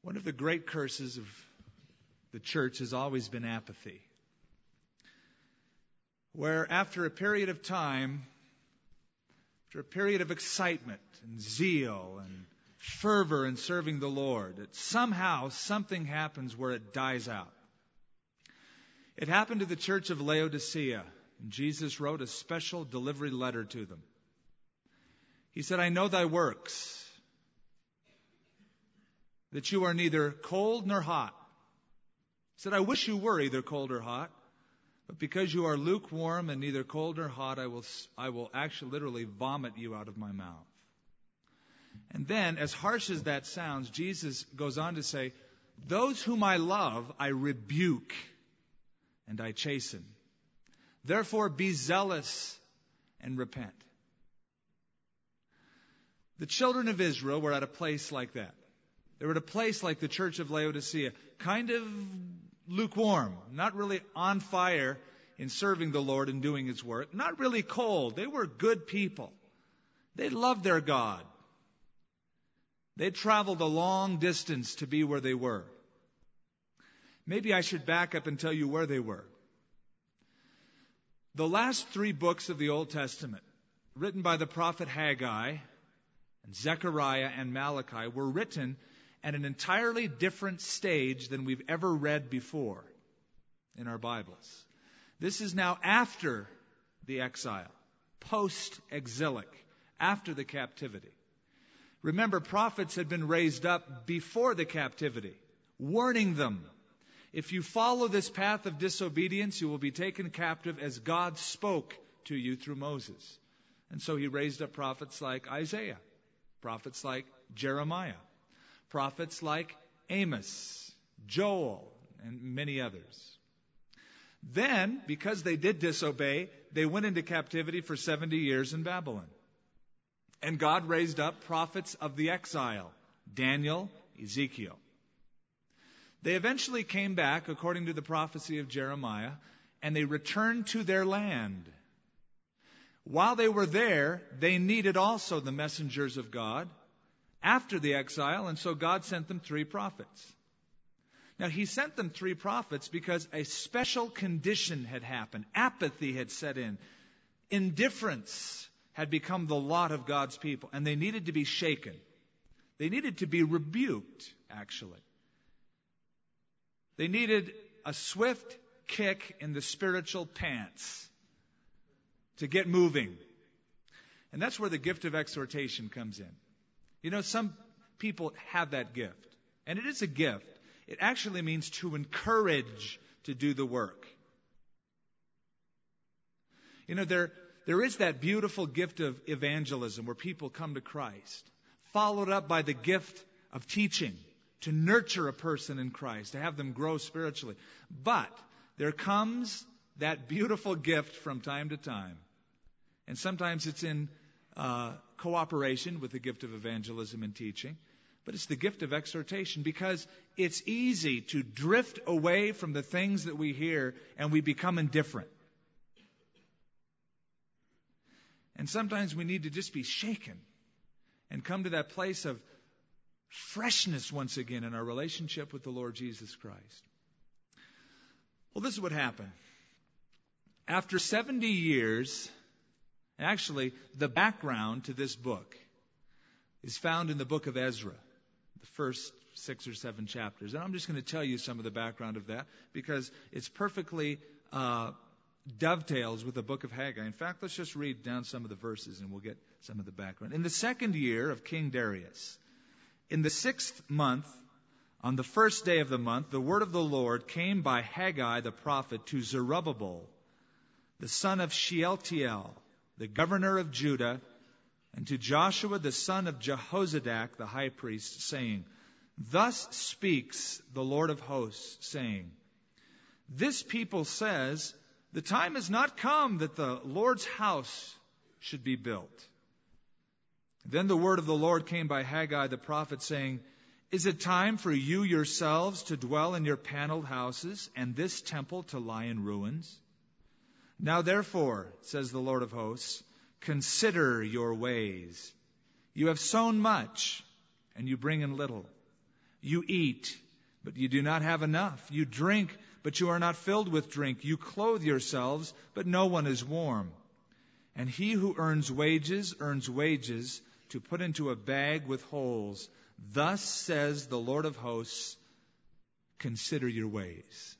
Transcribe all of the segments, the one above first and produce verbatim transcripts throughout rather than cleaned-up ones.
One of the great curses of the church has always been apathy, where after a period of time, after a period of excitement and zeal and fervor in serving the Lord, that somehow something happens where it dies out. It happened to the church of Laodicea, and Jesus wrote a special delivery letter to them. He said, I know thy works, that you are neither cold nor hot. He said, I wish you were either cold or hot, but because you are lukewarm and neither cold nor hot, I will, I will actually literally vomit you out of my mouth. And then, as harsh as that sounds, Jesus goes on to say, those whom I love, I rebuke and I chasten. Therefore, be zealous and repent. The children of Israel were at a place like that. They were at a place like the church of Laodicea, kind of lukewarm, not really on fire in serving the Lord and doing His work, not really cold. They were good people. They loved their God. They traveled a long distance to be where they were. Maybe I should back up and tell you where they were. The last three books of the Old Testament, written by the prophet Haggai, and Zechariah and Malachi, were written at an entirely different stage than we've ever read before in our Bibles. This is now after the exile, post-exilic, after the captivity. Remember, prophets had been raised up before the captivity, warning them, if you follow this path of disobedience, you will be taken captive as God spoke to you through Moses. And so He raised up prophets like Isaiah, prophets like Jeremiah, prophets like Amos, Joel, and many others. Then, because they did disobey, they went into captivity for seventy years in Babylon. And God raised up prophets of the exile, Daniel, Ezekiel. They eventually came back, according to the prophecy of Jeremiah, and they returned to their land. While they were there, they needed also the messengers of God after the exile, and so God sent them three prophets. Now, He sent them three prophets because a special condition had happened. Apathy had set in. Indifference had become the lot of God's people, and they needed to be shaken. They needed to be rebuked, actually. They needed a swift kick in the spiritual pants to get moving. And that's where the gift of exhortation comes in. You know, some people have that gift. And it is a gift. It actually means to encourage to do the work. You know, there, there is that beautiful gift of evangelism where people come to Christ, followed up by the gift of teaching, to nurture a person in Christ, to have them grow spiritually. But there comes that beautiful gift from time to time. And sometimes it's in uh, cooperation with the gift of evangelism and teaching. But it's the gift of exhortation, because it's easy to drift away from the things that we hear and we become indifferent. And sometimes we need to just be shaken and come to that place of freshness once again in our relationship with the Lord Jesus Christ. Well, this is what happened. After seventy years, actually, the background to this book is found in the book of Ezra, the first six or seven chapters. And I'm just going to tell you some of the background of that because it's perfectly uh, dovetails with the book of Haggai. In fact, let's just read down some of the verses and we'll get some of the background. In the second year of King Darius, in the sixth month, on the first day of the month, the word of the Lord came by Haggai the prophet to Zerubbabel, the son of Shealtiel, the governor of Judah, and to Joshua the son of Jehozadak, the high priest, saying, Thus speaks the Lord of hosts, saying, This people says, The time has not come that the Lord's house should be built. Then the word of the Lord came by Haggai the prophet, saying, Is it time for you yourselves to dwell in your paneled houses, and this temple to lie in ruins? Now therefore, says the Lord of hosts, consider your ways. You have sown much, and you bring in little. You eat, but you do not have enough. You drink, but you are not filled with drink. You clothe yourselves, but no one is warm. And he who earns wages, earns wages to put into a bag with holes. Thus says the Lord of hosts, consider your ways.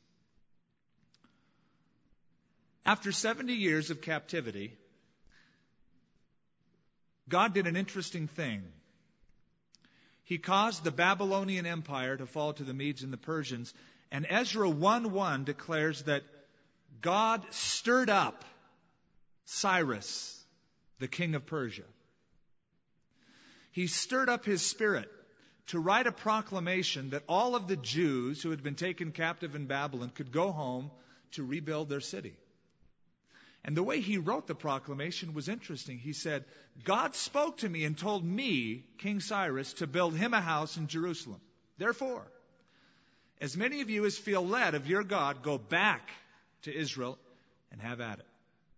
After seventy years of captivity, God did an interesting thing. He caused the Babylonian Empire to fall to the Medes and the Persians. And Ezra one one declares that God stirred up Cyrus, the king of Persia. He stirred up his spirit to write a proclamation that all of the Jews who had been taken captive in Babylon could go home to rebuild their city. And the way he wrote the proclamation was interesting. He said, God spoke to me and told me, King Cyrus, to build him a house in Jerusalem. Therefore, as many of you as feel led of your God, go back to Israel and have at it.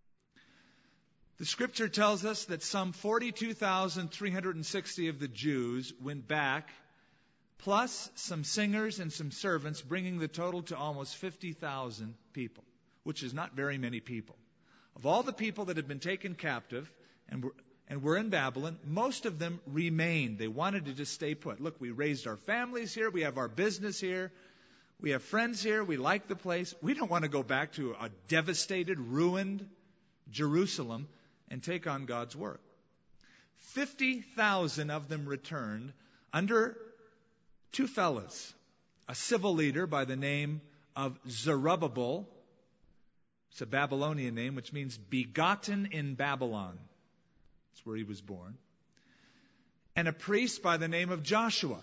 The scripture tells us that some forty-two thousand three hundred sixty of the Jews went back, plus some singers and some servants, bringing the total to almost fifty thousand people, which is not very many people. Of all the people that had been taken captive and were, and were in Babylon, most of them remained. They wanted to just stay put. Look, we raised our families here. We have our business here. We have friends here. We like the place. We don't want to go back to a devastated, ruined Jerusalem and take on God's work. fifty thousand of them returned under two fellas, a civil leader by the name of Zerubbabel. It's a Babylonian name, which means begotten in Babylon. That's where he was born. And a priest by the name of Joshua.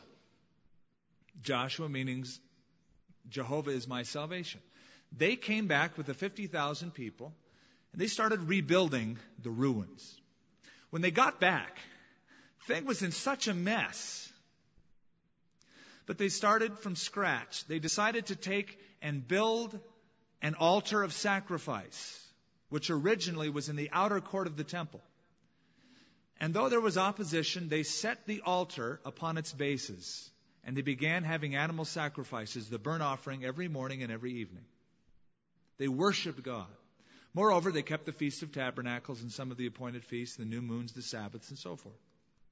Joshua meaning Jehovah is my salvation. They came back with the fifty thousand people, and they started rebuilding the ruins. When they got back, the thing was in such a mess. But they started from scratch. They decided to take and build an altar of sacrifice, which originally was in the outer court of the temple. And though there was opposition, they set the altar upon its bases, and they began having animal sacrifices, the burnt offering, every morning and every evening. They worshiped God. Moreover, they kept the Feast of Tabernacles and some of the appointed feasts, the new moons, the Sabbaths, and so forth.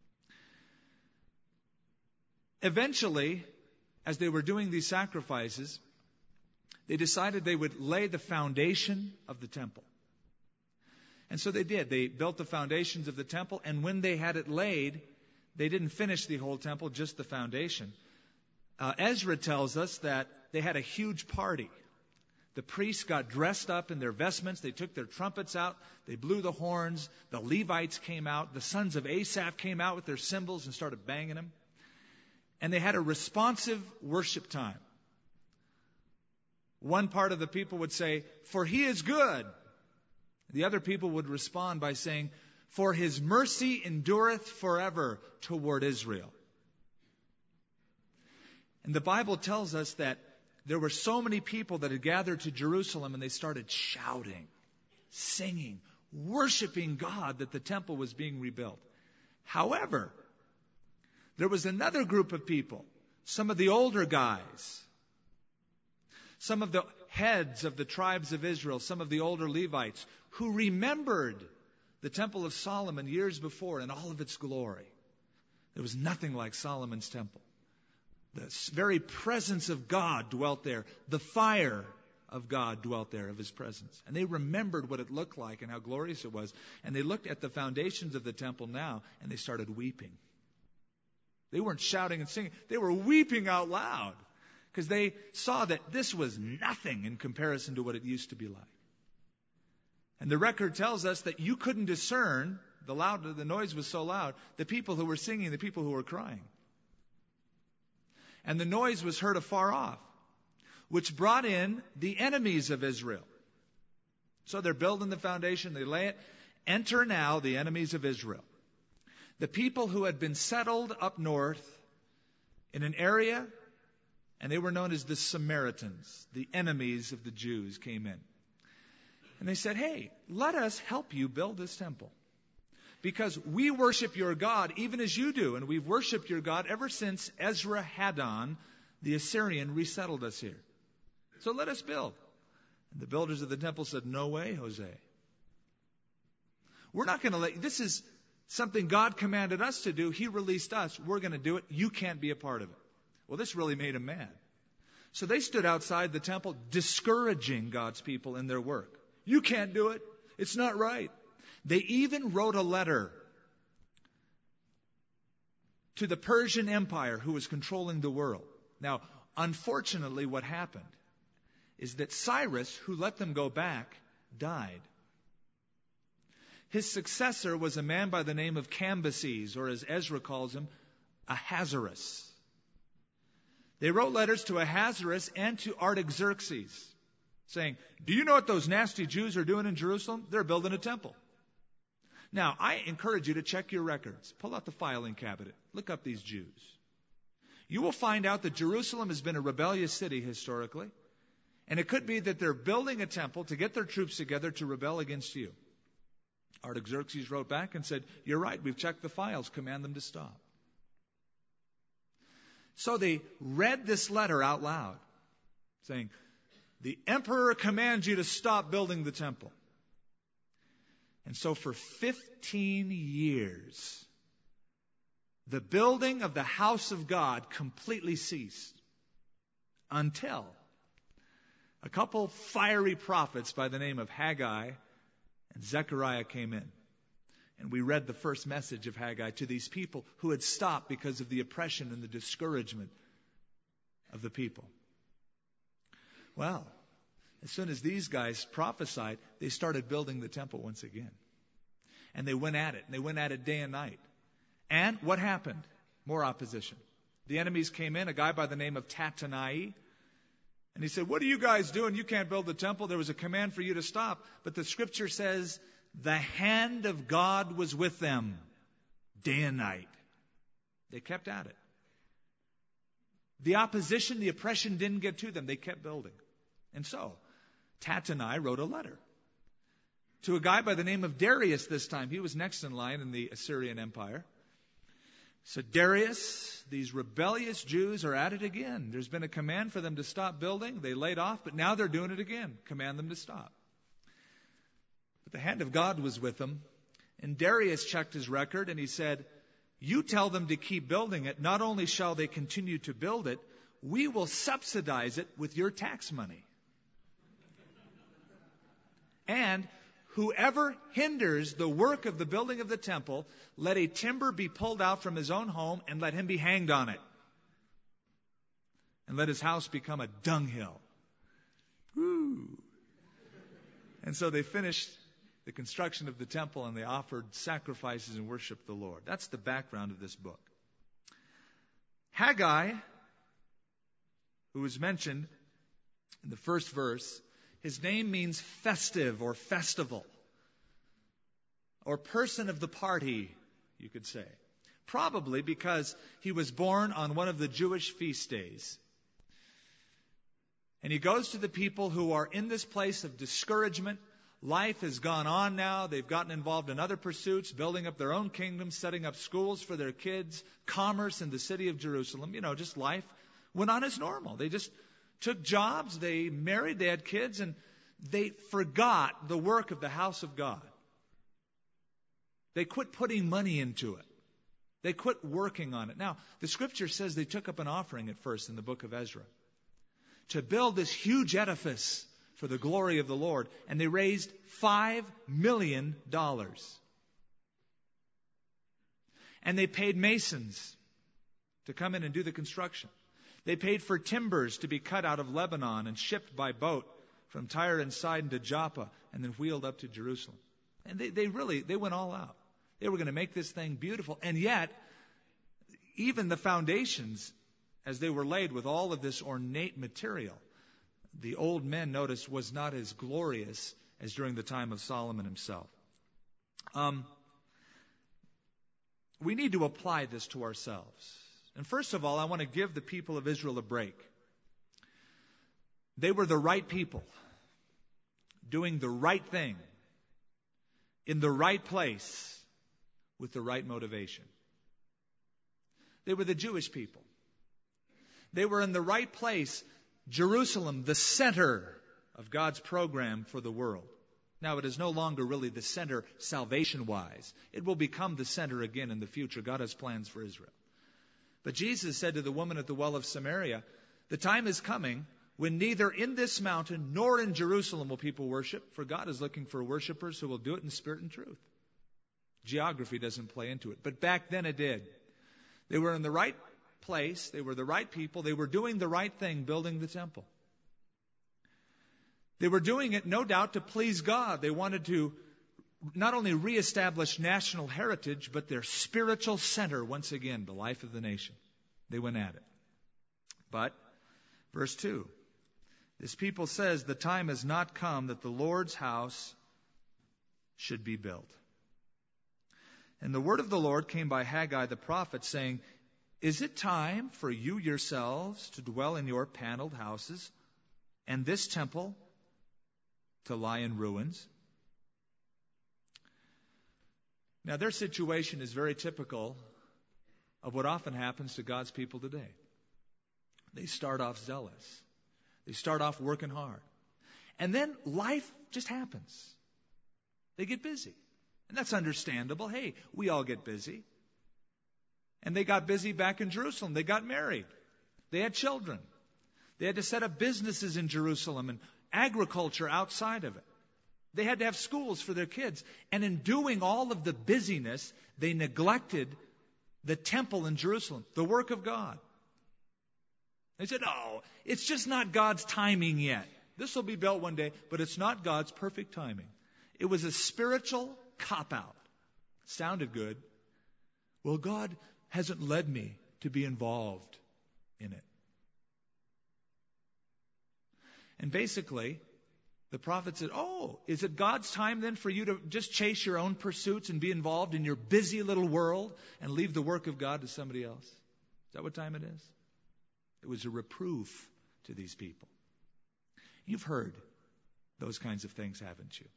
Eventually, as they were doing these sacrifices, they decided they would lay the foundation of the temple. And so they did. They built the foundations of the temple, and when they had it laid, they didn't finish the whole temple, just the foundation. Uh, Ezra tells us that they had a huge party. The priests got dressed up in their vestments. They took their trumpets out. They blew the horns. The Levites came out. The sons of Asaph came out with their cymbals and started banging them. And they had a responsive worship time. One part of the people would say, "For he is good." The other people would respond by saying, "For his mercy endureth forever toward Israel." And the Bible tells us that there were so many people that had gathered to Jerusalem, and they started shouting, singing, worshiping God, that the temple was being rebuilt. However, there was another group of people, some of the older guys, some of the heads of the tribes of Israel, some of the older Levites, who remembered the Temple of Solomon years before in all of its glory. There was nothing like Solomon's temple. The very presence of God dwelt there. The fire of God dwelt there, of his presence. And they remembered what it looked like and how glorious it was. And they looked at the foundations of the temple now, and they started weeping. They weren't shouting and singing. They were weeping out loud, because they saw that this was nothing in comparison to what it used to be like. And the record tells us that you couldn't discern, the loud, the noise was so loud, the people who were singing and the people who were crying. And the noise was heard afar off, which brought in the enemies of Israel. So they're building the foundation, they lay it. Enter now the enemies of Israel. The people who had been settled up north in an area, and they were known as the Samaritans, the enemies of the Jews, came in. And they said, "Hey, let us help you build this temple. because we worship your God even as you do, and we've worshiped your God ever since Esarhaddon, the Assyrian, resettled us here. So let us build. And the builders of the temple said, no way, Jose. We're not going to let you. This is something God commanded us to do. He released us. We're going to do it. You can't be a part of it. Well, this really made him mad. So they stood outside the temple, discouraging God's people in their work. You can't do it. It's not right. They even wrote a letter to the Persian Empire, who was controlling the world. Now, unfortunately, what happened is that Cyrus, who let them go back, died. His successor was a man by the name of Cambyses, or as Ezra calls him, Ahasuerus. They wrote letters to Ahasuerus and to Artaxerxes, saying, do you know what those nasty Jews are doing in Jerusalem? They're building a temple. Now, I encourage you to check your records. Pull out the filing cabinet. Look up these Jews. You will find out that Jerusalem has been a rebellious city historically. And it could be that they're building a temple to get their troops together to rebel against you. Artaxerxes wrote back and said, you're right, we've checked the files. Command them to stop. So they read this letter out loud, saying, the emperor commands you to stop building the temple. And so for fifteen years, the building of the house of God completely ceased, until a couple fiery prophets by the name of Haggai and Zechariah came in. And we read the first message of Haggai to these people who had stopped because of the oppression and the discouragement of the people. Well, as soon as these guys prophesied, they started building the temple once again. And they went at it. And they went at it day and night. And what happened? More opposition. The enemies came in, a guy by the name of Tattenai. And he said, what are you guys doing? You can't build the temple. There was a command for you to stop. But the scripture says, the hand of God was with them day and night. They kept at it. The opposition, the oppression didn't get to them. They kept building. And so, Tattenai wrote a letter to a guy by the name of Darius this time. He was next in line in the Assyrian Empire. So Darius, these rebellious Jews are at it again. There's been a command for them to stop building. They laid off, but now they're doing it again. Command them to stop. But the hand of God was with them. And Darius checked his record and he said, you tell them to keep building it. Not only shall they continue to build it, we will subsidize it with your tax money. And whoever hinders the work of the building of the temple, let a timber be pulled out from his own home and let him be hanged on it. And let his house become a dunghill. Woo. And so they finished the construction of the temple and they offered sacrifices and worshiped the Lord. That's the background of this book. Haggai, who was mentioned in the first verse, his name means festive or festival, or person of the party, you could say. Probably because he was born on one of the Jewish feast days. And he goes to the people who are in this place of discouragement. Life has gone on now. They've gotten involved in other pursuits, building up their own kingdoms, setting up schools for their kids, commerce in the city of Jerusalem. You know, just life went on as normal. They just took jobs, they married, they had kids, and they forgot the work of the house of God. They quit putting money into it. They quit working on it. Now, the scripture says they took up an offering at first in the book of Ezra to build this huge edifice for the glory of the Lord. And they raised five million dollars. And they paid masons to come in and do the construction. They paid for timbers to be cut out of Lebanon and shipped by boat from Tyre and Sidon to Joppa and then wheeled up to Jerusalem. And they, they really, they went all out. They were going to make this thing beautiful. And yet, even the foundations, as they were laid with all of this ornate material, the old men noticed was not as glorious as during the time of Solomon himself. Um, we need to apply this to ourselves. And first of all, I want to give the people of Israel a break. They were the right people, doing the right thing, in the right place, with the right motivation. They were the Jewish people. They were in the right place, Jerusalem, the center of God's program for the world. Now, it is no longer really the center salvation-wise. It will become the center again in the future. God has plans for Israel. But Jesus said to the woman at the well of Samaria, the time is coming when neither in this mountain nor in Jerusalem will people worship, for God is looking for worshipers who will do it in spirit and truth. Geography doesn't play into it, but back then it did. They were in the right place, they were the right people, they were doing the right thing, building the temple. They were doing it, no doubt, to please God. They wanted to not only reestablish national heritage, but their spiritual center, once again, the life of the nation. They went at it. But, verse two, this people says, the time has not come that the Lord's house should be built. And the word of the Lord came by Haggai the prophet, saying, is it time for you yourselves to dwell in your paneled houses, and this temple to lie in ruins? Now, their situation is very typical of what often happens to God's people today. They start off zealous. They start off working hard. And then life just happens. They get busy. And that's understandable. Hey, we all get busy. And they got busy back in Jerusalem. They got married. They had children. They had to set up businesses in Jerusalem and agriculture outside of it. They had to have schools for their kids. And in doing all of the busyness, they neglected the temple in Jerusalem, the work of God. They said, oh, it's just not God's timing yet. This will be built one day, but it's not God's perfect timing. It was a spiritual cop-out. Sounded good. Well, God hasn't led me to be involved in it. And basically, the prophet said, oh, is it God's time then for you to just chase your own pursuits and be involved in your busy little world and leave the work of God to somebody else? Is that what time it is? It was a reproof to these people. You've heard those kinds of things, haven't you?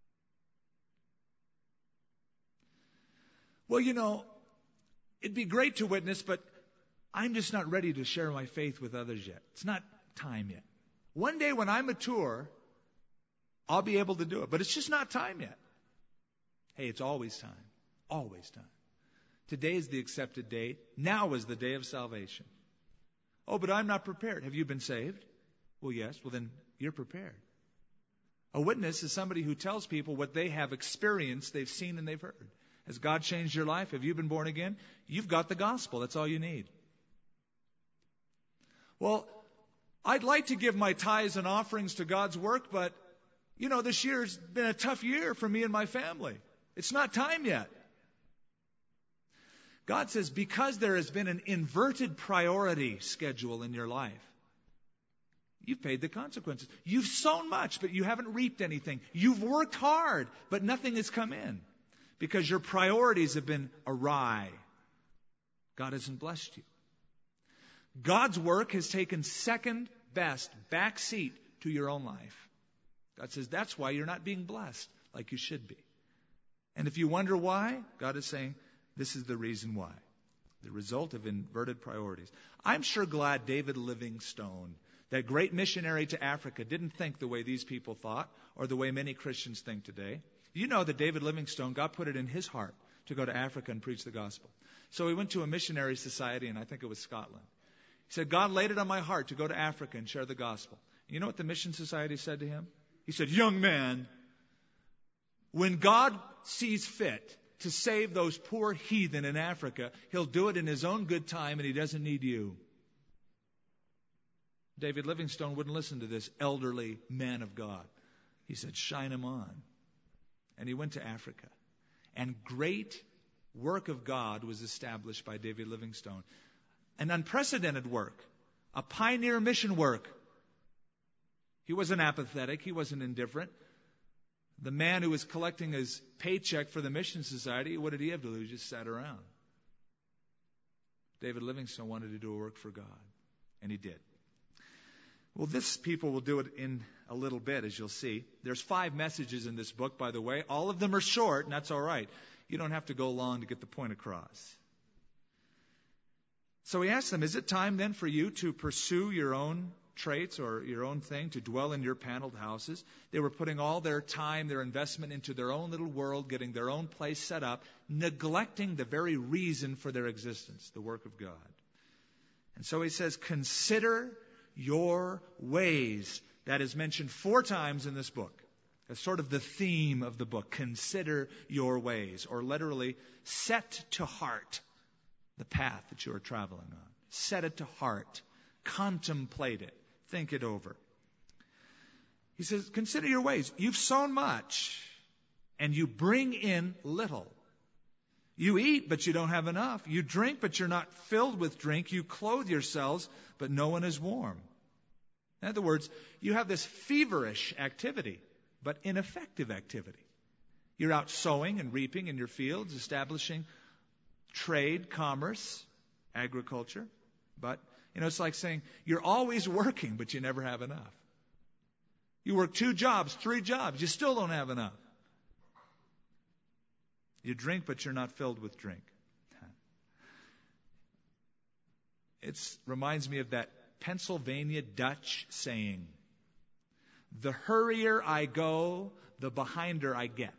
Well, you know, it'd be great to witness, but I'm just not ready to share my faith with others yet. It's not time yet. One day when I mature, I'll be able to do it, but it's just not time yet. Hey, it's always time. Always time. Today is the accepted date. Now is the day of salvation. Oh, but I'm not prepared. Have you been saved? Well, yes. Well, then you're prepared. A witness is somebody who tells people what they have experienced, they've seen, and they've heard. Has God changed your life? Have you been born again? You've got the gospel. That's all you need. Well, I'd like to give my tithes and offerings to God's work, but, you know, this year's been a tough year for me and my family. It's not time yet. God says, because there has been an inverted priority schedule in your life, you've paid the consequences. You've sown much, but you haven't reaped anything. You've worked hard, but nothing has come in because your priorities have been awry. God hasn't blessed you. God's work has taken second best, back seat to your own life. God says, that's why you're not being blessed like you should be. And if you wonder why, God is saying, this is the reason why. The result of inverted priorities. I'm sure glad David Livingstone, that great missionary to Africa, didn't think the way these people thought or the way many Christians think today. You know that David Livingstone, God put it in his heart to go to Africa and preach the gospel. So he went to a missionary society, and I think it was Scotland. He said, God laid it on my heart to go to Africa and share the gospel. And you know what the mission society said to him? He said, young man, when God sees fit to save those poor heathen in Africa, he'll do it in his own good time, and he doesn't need you. David Livingstone wouldn't listen to this elderly man of God. He said, shine him on. And he went to Africa. And great work of God was established by David Livingstone. An unprecedented work. A pioneer mission work. He wasn't apathetic. He wasn't indifferent. The man who was collecting his paycheck for the Mission Society, what did he have to do? He just sat around. David Livingstone wanted to do a work for God. And he did. Well, this people will do it in a little bit, as you'll see. There's five messages in this book, by the way. All of them are short, and that's all right. You don't have to go long to get the point across. So he asked them, is it time then for you to pursue your own traits or your own thing, to dwell in your paneled houses? They were putting all their time, their investment into their own little world, getting their own place set up, neglecting the very reason for their existence, the work of God. And so he says, consider your ways. That is mentioned four times in this book. That's sort of the theme of the book. Consider your ways, or literally, set to heart the path that you are traveling on. Set it to heart. Contemplate it. Think it over. He says, consider your ways. You've sown much, and you bring in little. You eat, but you don't have enough. You drink, but you're not filled with drink. You clothe yourselves, but no one is warm. In other words, you have this feverish activity, but ineffective activity. You're out sowing and reaping in your fields, establishing trade, commerce, agriculture. But, you know, it's like saying you're always working, but you never have enough. You work two jobs, three jobs, you still don't have enough. You drink, but you're not filled with drink. It reminds me of that Pennsylvania Dutch saying, the hurrier I go, the behinder I get.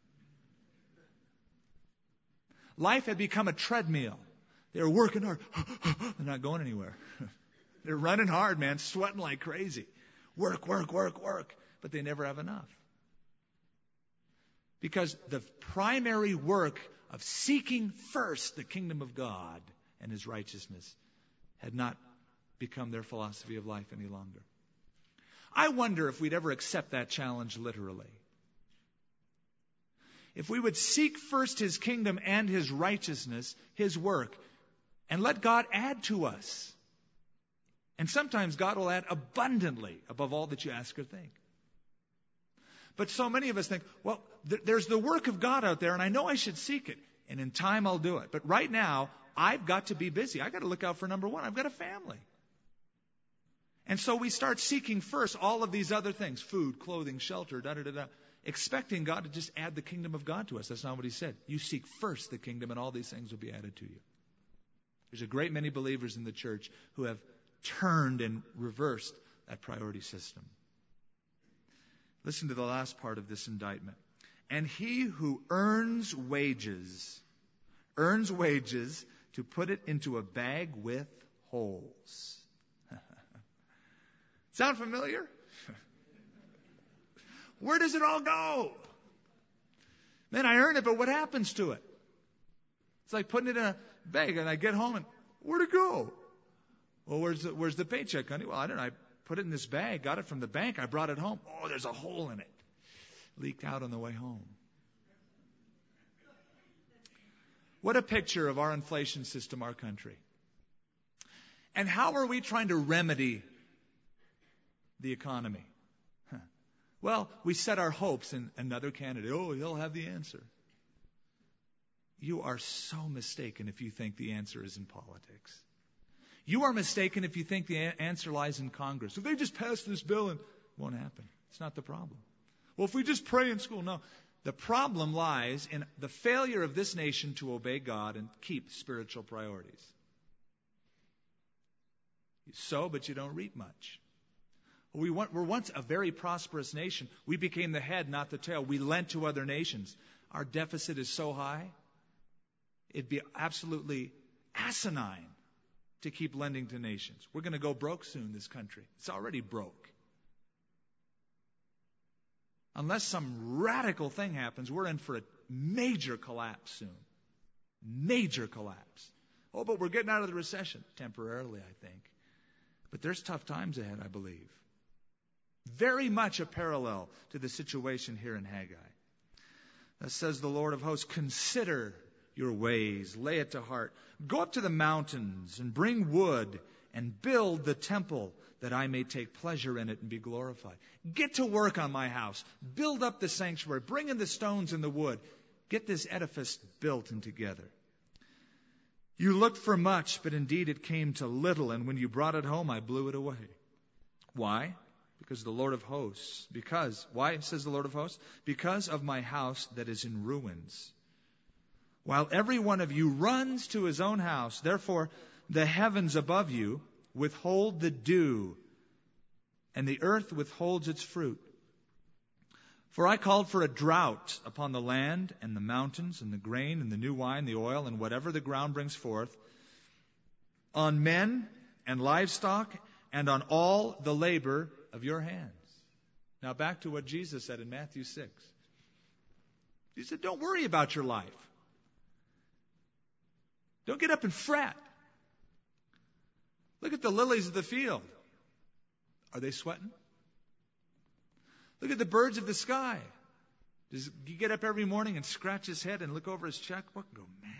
Life had become a treadmill. They were working hard. They're not going anywhere. They're running hard, man, sweating like crazy. Work, work, work, work. But they never have enough. Because the primary work of seeking first the kingdom of God and His righteousness had not become their philosophy of life any longer. I wonder if we'd ever accept that challenge literally. If we would seek first His kingdom and His righteousness, His work, and let God add to us. And sometimes God will add abundantly above all that you ask or think. But so many of us think, well, th- there's the work of God out there, and I know I should seek it, and in time I'll do it. But right now, I've got to be busy. I've got to look out for number one. I've got a family. And so we start seeking first all of these other things, food, clothing, shelter, da-da-da-da, expecting God to just add the kingdom of God to us. That's not what He said. You seek first the kingdom, and all these things will be added to you. There's a great many believers in the church who have turned and reversed that priority system. Listen to the last part of this indictment. And he who earns wages, earns wages to put it into a bag with holes. Sound familiar? Where does it all go? Man, I earn it, but what happens to it? It's like putting it in a bag, and I get home, and where'd it go? Well, where's the, where's the paycheck, honey? Well, I don't know. I put it in this bag, got it from the bank, I brought it home. Oh, there's a hole in it. Leaked out on the way home. What a picture of our inflation system, our country. And how are we trying to remedy the economy? Huh. Well, we set our hopes in another candidate. Oh, he'll have the answer. You are so mistaken if you think the answer is in politics. You are mistaken if you think the answer lies in Congress. If they just pass this bill, and it won't happen. It's not the problem. Well, if we just pray in school, no. The problem lies in the failure of this nation to obey God and keep spiritual priorities. You sow, but you don't reap much. We were once a very prosperous nation. We became the head, not the tail. We lent to other nations. Our deficit is so high, it'd be absolutely asinine to keep lending to nations. We're going to go broke soon, this country. It's already broke. Unless some radical thing happens, we're in for a major collapse soon. Major collapse. Oh, but we're getting out of the recession. Temporarily, I think. But there's tough times ahead, I believe. Very much a parallel to the situation here in Haggai. Thus says the Lord of hosts, consider your ways, lay it to heart. Go up to the mountains and bring wood and build the temple that I may take pleasure in it and be glorified. Get to work on my house. Build up the sanctuary. Bring in the stones and the wood. Get this edifice built and together. You looked for much, but indeed it came to little, and when you brought it home, I blew it away. Why? Because the Lord of hosts. Because. Why, says the Lord of hosts? Because of my house that is in ruins. While every one of you runs to his own house, therefore the heavens above you withhold the dew, and the earth withholds its fruit. For I called for a drought upon the land and the mountains and the grain and the new wine, the oil, and whatever the ground brings forth, on men and livestock and on all the labor of your hands. Now back to what Jesus said in Matthew six. He said, don't worry about your life. Don't get up and fret. Look at the lilies of the field. Are they sweating? Look at the birds of the sky. Does he get up every morning and scratch his head and look over his checkbook and go, man,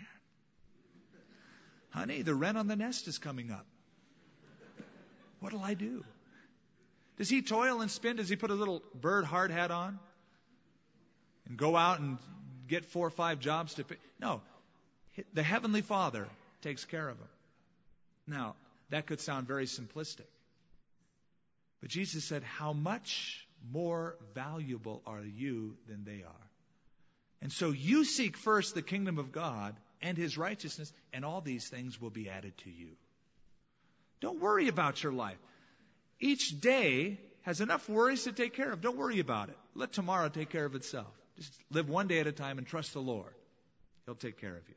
honey, the rent on the nest is coming up. What'll I do? Does he toil and spin? Does he put a little bird hard hat on and go out and get four or five jobs to pay? No. The Heavenly Father takes care of him. Now, that could sound very simplistic. But Jesus said, how much more valuable are you than they are? And so you seek first the kingdom of God and his righteousness, and all these things will be added to you. Don't worry about your life. Each day has enough worries to take care of. Don't worry about it. Let tomorrow take care of itself. Just live one day at a time and trust the Lord. He'll take care of you.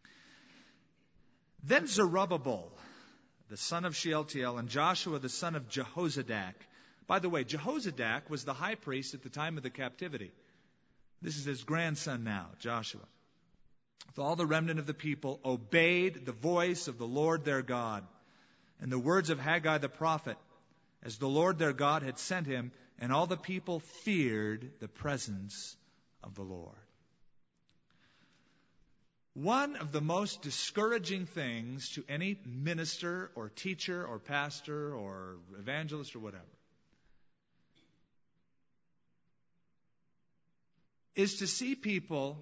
Then Zerubbabel, the son of Shealtiel, and Joshua, the son of Jehozadak. By the way, Jehozadak was the high priest at the time of the captivity. This is his grandson now, Joshua. With all the remnant of the people obeyed the voice of the Lord their God and the words of Haggai the prophet, as the Lord their God had sent him, and all the people feared the presence of the Lord. One of the most discouraging things to any minister or teacher or pastor or evangelist or whatever is to see people,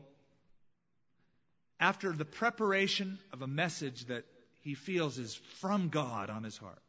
after the preparation of a message that he feels is from God on his heart,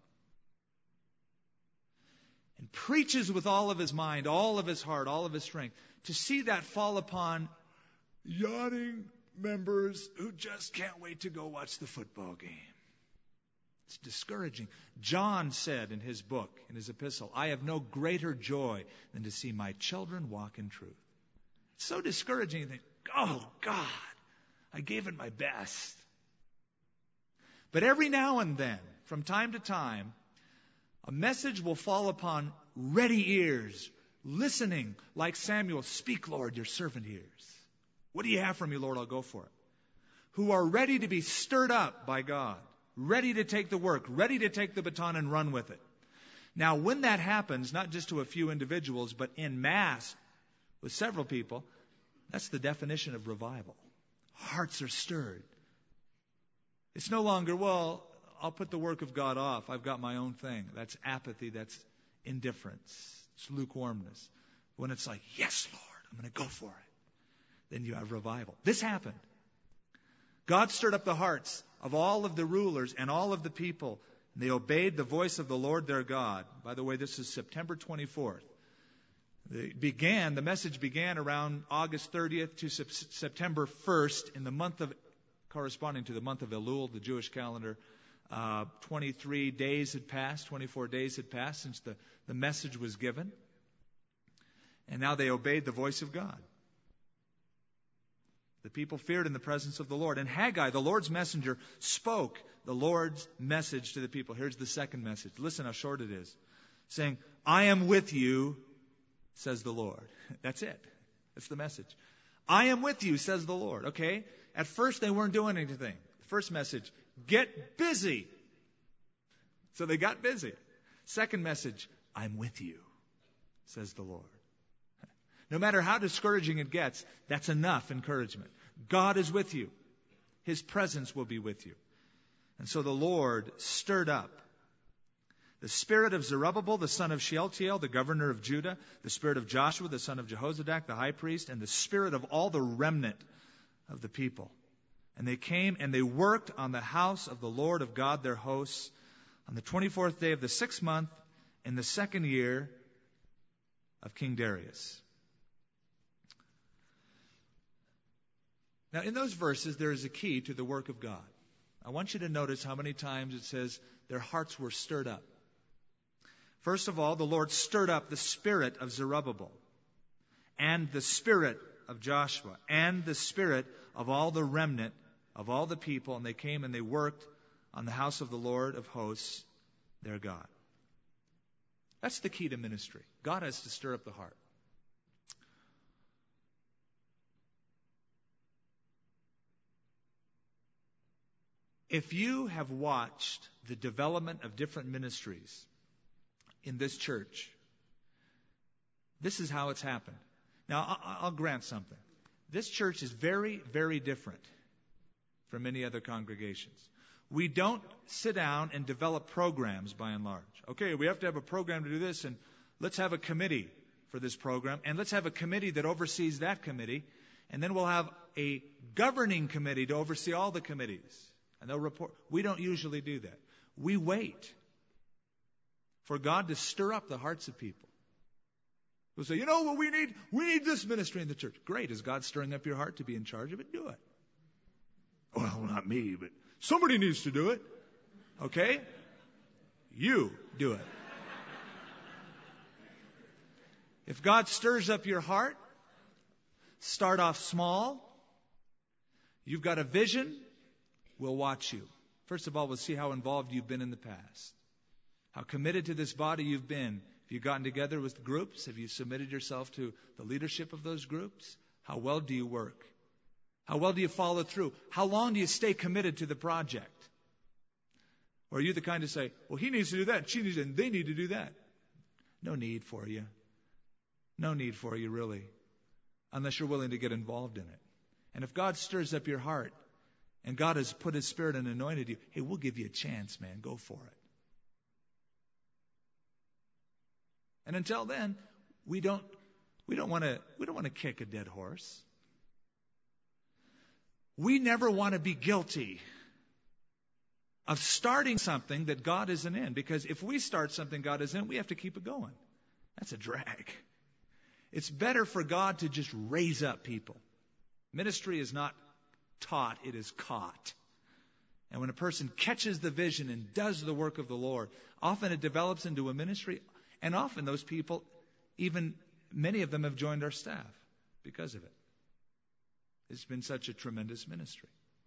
and preaches with all of his mind, all of his heart, all of his strength, to see that fall upon yawning members who just can't wait to go watch the football game. It's discouraging. John said in his book, in his epistle, I have no greater joy than to see my children walk in truth. It's so discouraging. You think, oh God, I gave it my best. But every now and then, from time to time, a message will fall upon ready ears, listening like Samuel. Speak, Lord, your servant hears. What do you have for me, Lord? I'll go for it. Who are ready to be stirred up by God, ready to take the work, ready to take the baton and run with it. Now, when that happens, not just to a few individuals, but in mass with several people, that's the definition of revival. Hearts are stirred. It's no longer, well, I'll put the work of God off. I've got my own thing. That's apathy. That's indifference. It's lukewarmness. When it's like, yes, Lord, I'm going to go for it. Then you have revival. This happened. God stirred up the hearts of all of the rulers and all of the people. And they obeyed the voice of the Lord their God. By the way, this is September twenty-fourth. It began, the message began around August thirtieth to September first in the month of, corresponding to the month of Elul, the Jewish calendar. Uh, twenty-three days had passed, twenty-four days had passed since the, the message was given. And now they obeyed the voice of God. The people feared in the presence of the Lord. And Haggai, the Lord's messenger, spoke the Lord's message to the people. Here's the second message. Listen how short it is. Saying, I am with you, says the Lord. That's it. That's the message. I am with you, says the Lord. Okay? At first they weren't doing anything. The first message, get busy. So they got busy. Second message, I'm with you, says the Lord. No matter how discouraging it gets, that's enough encouragement. God is with you. His presence will be with you. And so the Lord stirred up the spirit of Zerubbabel, the son of Shealtiel, the governor of Judah, the spirit of Joshua, the son of Jehozadak, the high priest, and the spirit of all the remnant of the people. And they came and they worked on the house of the Lord of God, their hosts, on the twenty-fourth day of the sixth month, in the second year of King Darius. Now, in those verses, there is a key to the work of God. I want you to notice how many times it says their hearts were stirred up. First of all, the Lord stirred up the spirit of Zerubbabel and the spirit of Joshua and the spirit of all the remnant of all the people, and they came and they worked on the house of the Lord of hosts, their God. That's the key to ministry. God has to stir up the heart. If you have watched the development of different ministries in this church, this is how it's happened. Now, I'll grant something. This church is very, very different from many other congregations. We don't sit down and develop programs by and large. Okay, we have to have a program to do this, and let's have a committee for this program, and let's have a committee that oversees that committee, and then we'll have a governing committee to oversee all the committees. And they'll report. We don't usually do that. We wait for God to stir up the hearts of people. We'll say, you know what we need? We need this ministry in the church. Great. Is God stirring up your heart to be in charge of it? Do it. Well, not me, but somebody needs to do it. Okay? You do it. If God stirs up your heart, start off small. You've got a vision. We'll watch you. First of all, we'll see how involved you've been in the past. How committed to this body you've been. Have you gotten together with groups? Have you submitted yourself to the leadership of those groups? How well do you work? How well do you follow through? How long do you stay committed to the project? Or are you the kind to say, well, he needs to do that, she needs to, and they need to do that? No need for you. No need for you, really. Unless you're willing to get involved in it. And if God stirs up your heart, and God has put His Spirit and anointed you, hey, we'll give you a chance, man. Go for it. And until then, we don't we don't want to we don't want to kick a dead horse. We never want to be guilty of starting something that God isn't in. Because if we start something God isn't in, we have to keep it going. That's a drag. It's better for God to just raise up people. Ministry is not taught, it is caught. And when a person catches the vision and does the work of the Lord, often it develops into a ministry, and often those people, even many of them have joined our staff because of it. It's been such a tremendous ministry.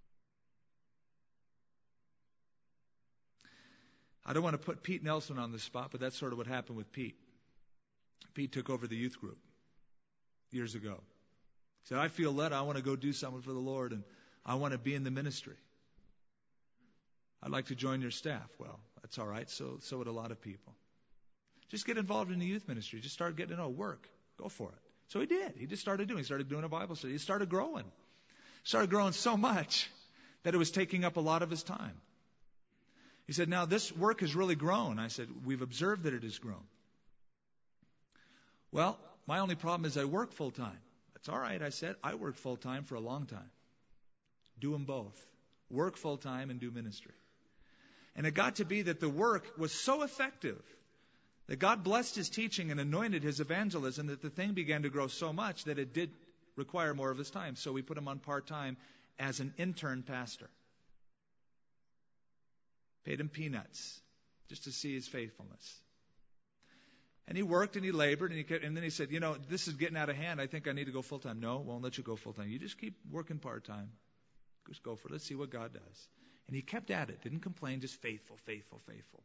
I don't want to put Pete Nelson on the spot, but that's sort of what happened with Pete. Pete took over the youth group years ago. He said, I feel led, I want to go do something for the Lord, and I want to be in the ministry. I'd like to join your staff. Well, that's all right. So, so would a lot of people. Just get involved in the youth ministry. Just start getting to know work. Go for it. So he did. He just started doing. He started doing a Bible study. He started growing. Started growing so much that it was taking up a lot of his time. He said, now this work has really grown. I said, we've observed that it has grown. Well, my only problem is I work full time. That's all right, I said. I worked full time for a long time. Do them both. Work full time and do ministry. And it got to be that the work was so effective that God blessed his teaching and anointed his evangelism that the thing began to grow so much that it did require more of his time. So we put him on part-time as an intern pastor. Paid him peanuts just to see his faithfulness. And he worked and he labored and he kept, and then he said, you know, this is getting out of hand. I think I need to go full-time. No, won't let you go full-time. You just keep working part-time. Just go for it. Let's see what God does. And he kept at it. Didn't complain. Just faithful, faithful, faithful.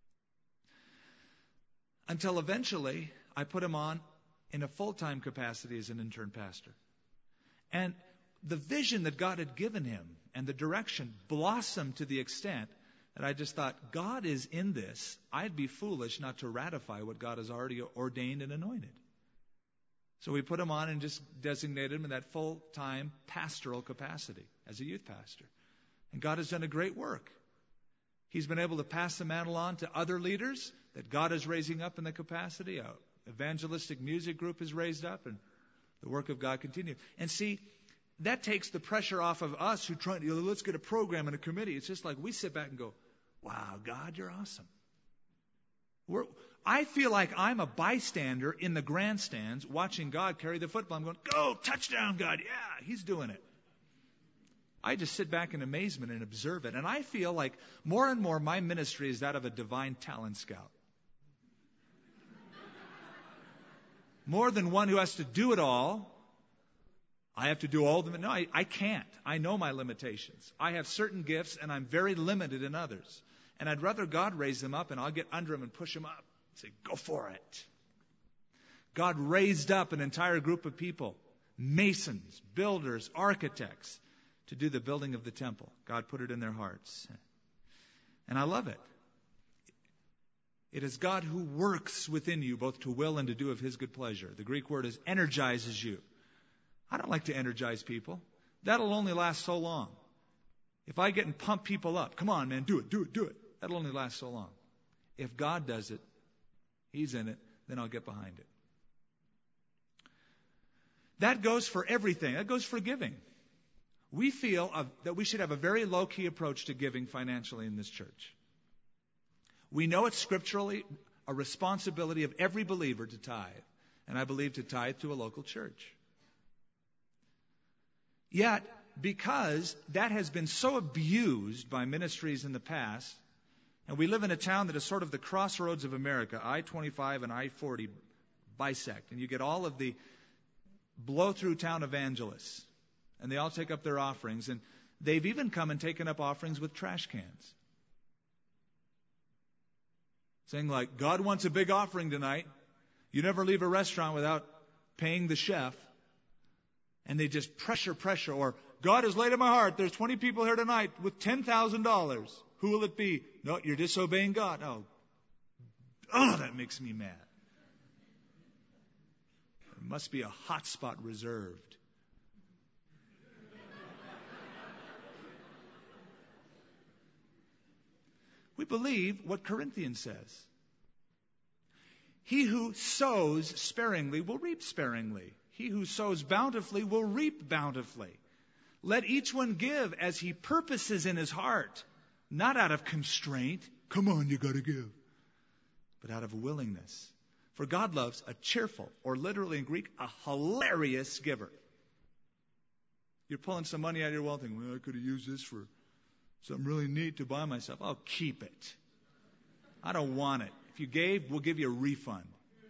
Until eventually I put him on in a full-time capacity as an intern pastor. And the vision that God had given him and the direction blossomed to the extent that I just thought, God is in this. I'd be foolish not to ratify what God has already ordained and anointed. So we put him on and just designated him in that full-time pastoral capacity as a youth pastor. And God has done a great work. He's been able to pass the mantle on to other leaders that God is raising up in the capacity. An evangelistic music group is raised up, and the work of God continues. And see, that takes the pressure off of us who try to, you know, let's get a program and a committee. It's just like we sit back and go, wow, God, you're awesome. We're, I feel like I'm a bystander in the grandstands watching God carry the football. I'm going, go, touchdown, God. Yeah, He's doing it. I just sit back in amazement and observe it. And I feel like more and more my ministry is that of a divine talent scout. More than one who has to do it all. I have to do all of them. No, I, I can't. I know my limitations. I have certain gifts, and I'm very limited in others. And I'd rather God raise them up, and I'll get under them and push them up. Say, go for it. God raised up an entire group of people, masons, builders, architects, to do the building of the temple. God put it in their hearts. And I love it. It is God who works within you, both to will and to do of His good pleasure. The Greek word is energizes you. I don't like to energize people. That'll only last so long. If I get and pump people up, come on, man, do it, do it, do it. That'll only last so long. If God does it, He's in it, then I'll get behind it. That goes for everything. That goes for giving. We feel of, that we should have a very low-key approach to giving financially in this church. We know it's scripturally a responsibility of every believer to tithe. And I believe to tithe to a local church. Yet, because that has been so abused by ministries in the past, and we live in a town that is sort of the crossroads of America, I twenty-five and I forty bisect, and you get all of the blow-through town evangelists, and they all take up their offerings, and they've even come and taken up offerings with trash cans. Saying like, God wants a big offering tonight. You never leave a restaurant without paying the chef. And they just pressure, pressure, or God has laid in my heart, there's twenty people here tonight with ten thousand dollars. Who will it be? No, you're disobeying God. Oh, oh, that makes me mad. There must be a hot spot reserved. We believe what Corinthians says. He who sows sparingly will reap sparingly. He who sows bountifully will reap bountifully. Let each one give as he purposes in his heart, not out of constraint. Come on, you got to give. But out of willingness. For God loves a cheerful, or literally in Greek, a hilarious giver. You're pulling some money out of your wallet thinking, well, I could have used this for something really neat to buy myself. Oh, keep it. I don't want it. If you gave, we'll give you a refund.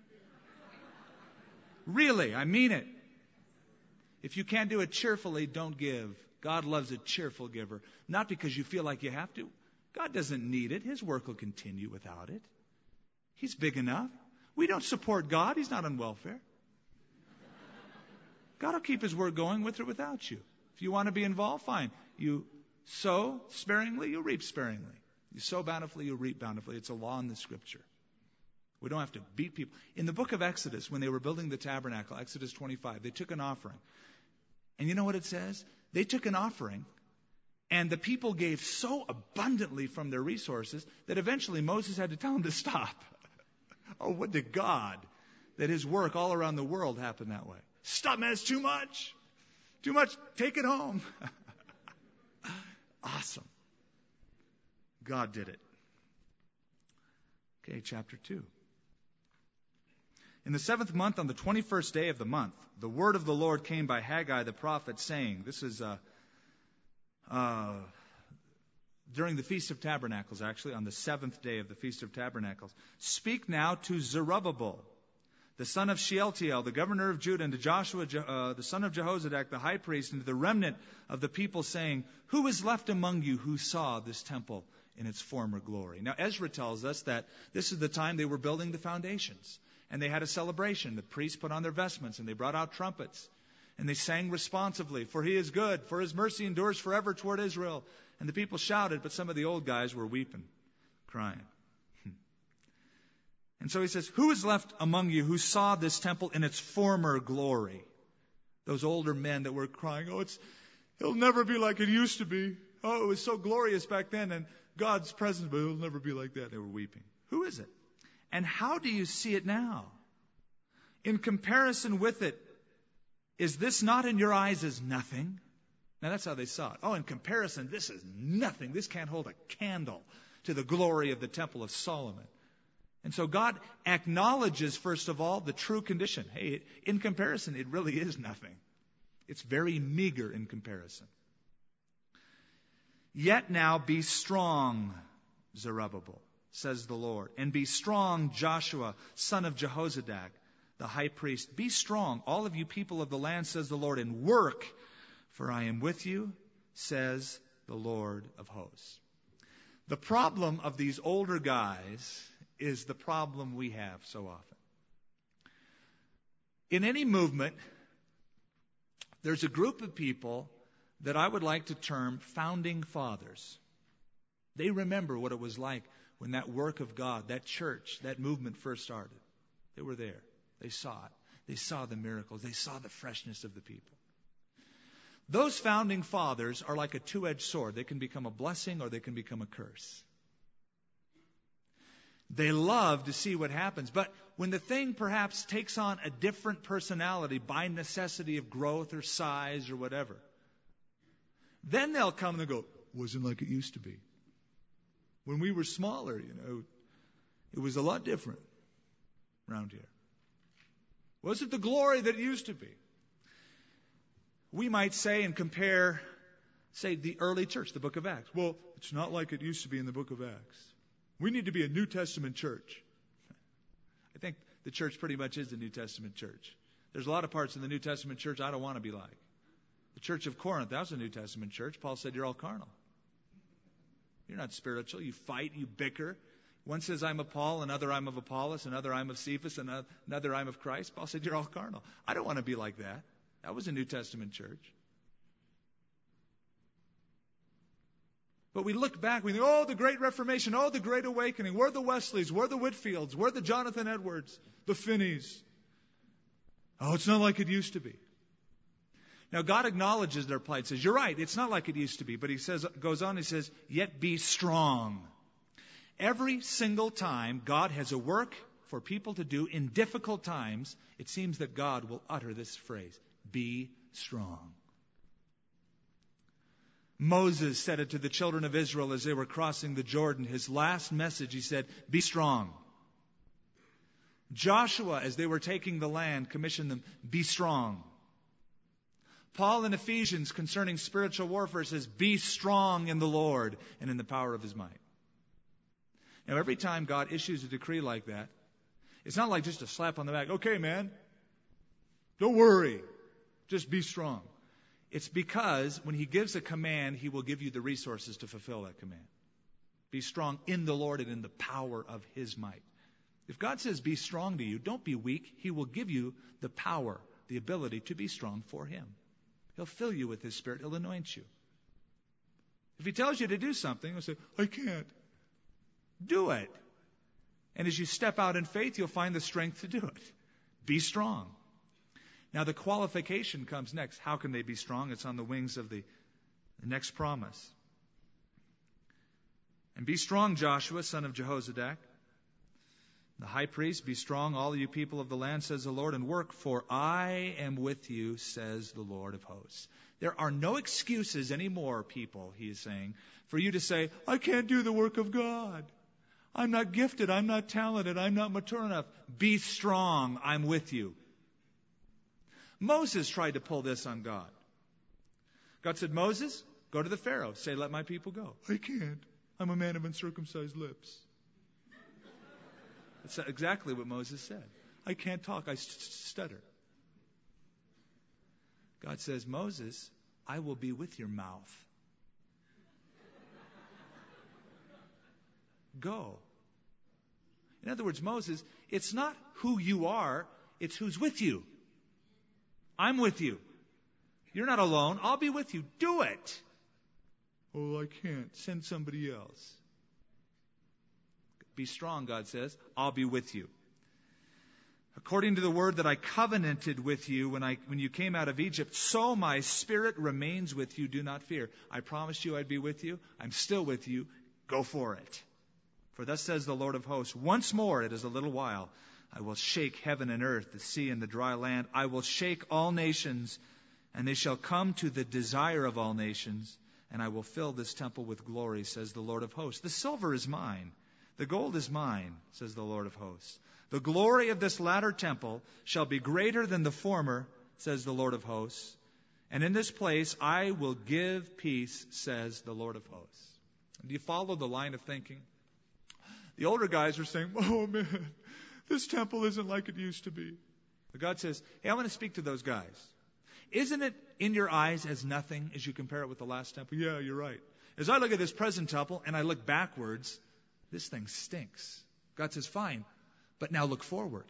Really, I mean it. If you can't do it cheerfully, don't give. God loves a cheerful giver. Not because you feel like you have to. God doesn't need it. His work will continue without it. He's big enough. We don't support God. He's not on welfare. God will keep His work going with or without you. If you want to be involved, fine. You sow sparingly, you reap sparingly. You sow bountifully, you reap bountifully. It's a law in the Scripture. We don't have to beat people. In the book of Exodus, when they were building the tabernacle, Exodus twenty-five, they took an offering. And you know what it says? They took an offering, and the people gave so abundantly from their resources that eventually Moses had to tell them to stop. Oh, would to God that His work all around the world happened that way. Stop, man, it's too much. Too much. Take it home. Awesome. God did it. Okay, chapter two. In the seventh month, on the twenty-first day of the month, the word of the Lord came by Haggai the prophet, saying, this is uh, uh, during the Feast of Tabernacles, actually, on the seventh day of the Feast of Tabernacles. Speak now to Zerubbabel, the son of Shealtiel, the governor of Judah, and to Joshua, uh, the son of Jehozadak, the high priest, and to the remnant of the people, saying, who is left among you who saw this temple in its former glory? Now, Ezra tells us that this is the time they were building the foundations. And they had a celebration. The priests put on their vestments, and they brought out trumpets. And they sang responsively, for He is good, for His mercy endures forever toward Israel. And the people shouted, but some of the old guys were weeping, crying. And so he says, who is left among you who saw this temple in its former glory? Those older men that were crying, oh, it's, it'll never be like it used to be. Oh, it was so glorious back then, and God's presence, but it'll never be like that. They were weeping. Who is it? And how do you see it now? In comparison with it, is this not in your eyes as nothing? Now that's how they saw it. Oh, in comparison, this is nothing. This can't hold a candle to the glory of the Temple of Solomon. And so God acknowledges, first of all, the true condition. Hey, in comparison, it really is nothing. It's very meager in comparison. Yet now be strong, Zerubbabel, says the Lord, and be strong, Joshua, son of Jehozadak, the high priest. Be strong, all of you people of the land, says the Lord, and work, for I am with you, says the Lord of hosts. The problem of these older guys is the problem we have so often. In any movement, there's a group of people that I would like to term founding fathers. They remember what it was like when that work of God, that church, that movement first started. They were there. They saw it. They saw the miracles. They saw the freshness of the people. Those founding fathers are like a two-edged sword. They can become a blessing or they can become a curse. They love to see what happens. But when the thing perhaps takes on a different personality by necessity of growth or size or whatever, then they'll come and go, wasn't like it used to be. When we were smaller, you know, it was a lot different around here. Wasn't the glory that it used to be. We might say and compare, say, the early church, the book of Acts. Well, it's not like it used to be in the book of Acts. We need to be a New Testament church. I think the church pretty much is the New Testament church. There's a lot of parts of the New Testament church I don't want to be like. The church of Corinth, that was a New Testament church. Paul said, you're all carnal. You're not spiritual. You fight, you bicker. One says, I'm of Paul, another I'm of Apollos, another I'm of Cephas, another I'm of Christ. Paul said, you're all carnal. I don't want to be like that. That was a New Testament church. But we look back, we think, oh, the Great Reformation, oh, the Great Awakening. We're the Wesleys, we're the Whitfields, we're the Jonathan Edwards, the Finneys. Oh, it's not like it used to be. Now, God acknowledges their plight, says, you're right, it's not like it used to be. But he says, goes on, he says, yet be strong. Every single time God has a work for people to do in difficult times, it seems that God will utter this phrase, be strong. Moses said it to the children of Israel as they were crossing the Jordan. His last message, he said, be strong. Joshua, as they were taking the land, commissioned them, be strong. Paul in Ephesians concerning spiritual warfare says, be strong in the Lord and in the power of his might. Now, every time God issues a decree like that, it's not like just a slap on the back. Okay, man, don't worry. Just be strong. It's because when he gives a command, he will give you the resources to fulfill that command. Be strong in the Lord and in the power of his might. If God says be strong to you, don't be weak. He will give you the power, the ability to be strong for him. He'll fill you with his Spirit. He'll anoint you. If he tells you to do something, you'll say, I can't. Do it. And as you step out in faith, you'll find the strength to do it. Be strong. Now the qualification comes next. How can they be strong? It's on the wings of the, the next promise. And be strong, Joshua, son of Jehozadak, the high priest. Be strong, all you people of the land, says the Lord, and work, for I am with you, says the Lord of hosts. There are no excuses anymore, people, he is saying, for you to say, I can't do the work of God. I'm not gifted. I'm not talented. I'm not mature enough. Be strong. I'm with you. Moses tried to pull this on God. God said, Moses, go to the Pharaoh. Say, let my people go. I can't. I'm a man of uncircumcised lips. That's exactly what Moses said. I can't talk. I st- stutter. God says, Moses, I will be with your mouth. Go. In other words, Moses, it's not who you are, it's who's with you. I'm with you. You're not alone. I'll be with you. Do it. Oh, I can't. Send somebody else. Be strong, God says. I'll be with you. According to the word that I covenanted with you when I when you came out of Egypt, so my Spirit remains with you. Do not fear. I promised you I'd be with you. I'm still with you. Go for it. For thus says the Lord of hosts, once more it is a little while. I will shake heaven and earth, the sea and the dry land. I will shake all nations, and they shall come to the desire of all nations, and I will fill this temple with glory, says the Lord of hosts. The silver is mine, The gold is mine, says the Lord of hosts. The glory of this latter temple shall be greater than the former, says the Lord of hosts. And in this place I will give peace, says the Lord of hosts. Do you follow the line of thinking? The older guys are saying, oh man, this temple isn't like it used to be. But God says, hey, I want to speak to those guys. Isn't it in your eyes as nothing as you compare it with the last temple? Yeah, you're right. As I look at this present temple and I look backwards, this thing stinks. God says, fine, but now look forward.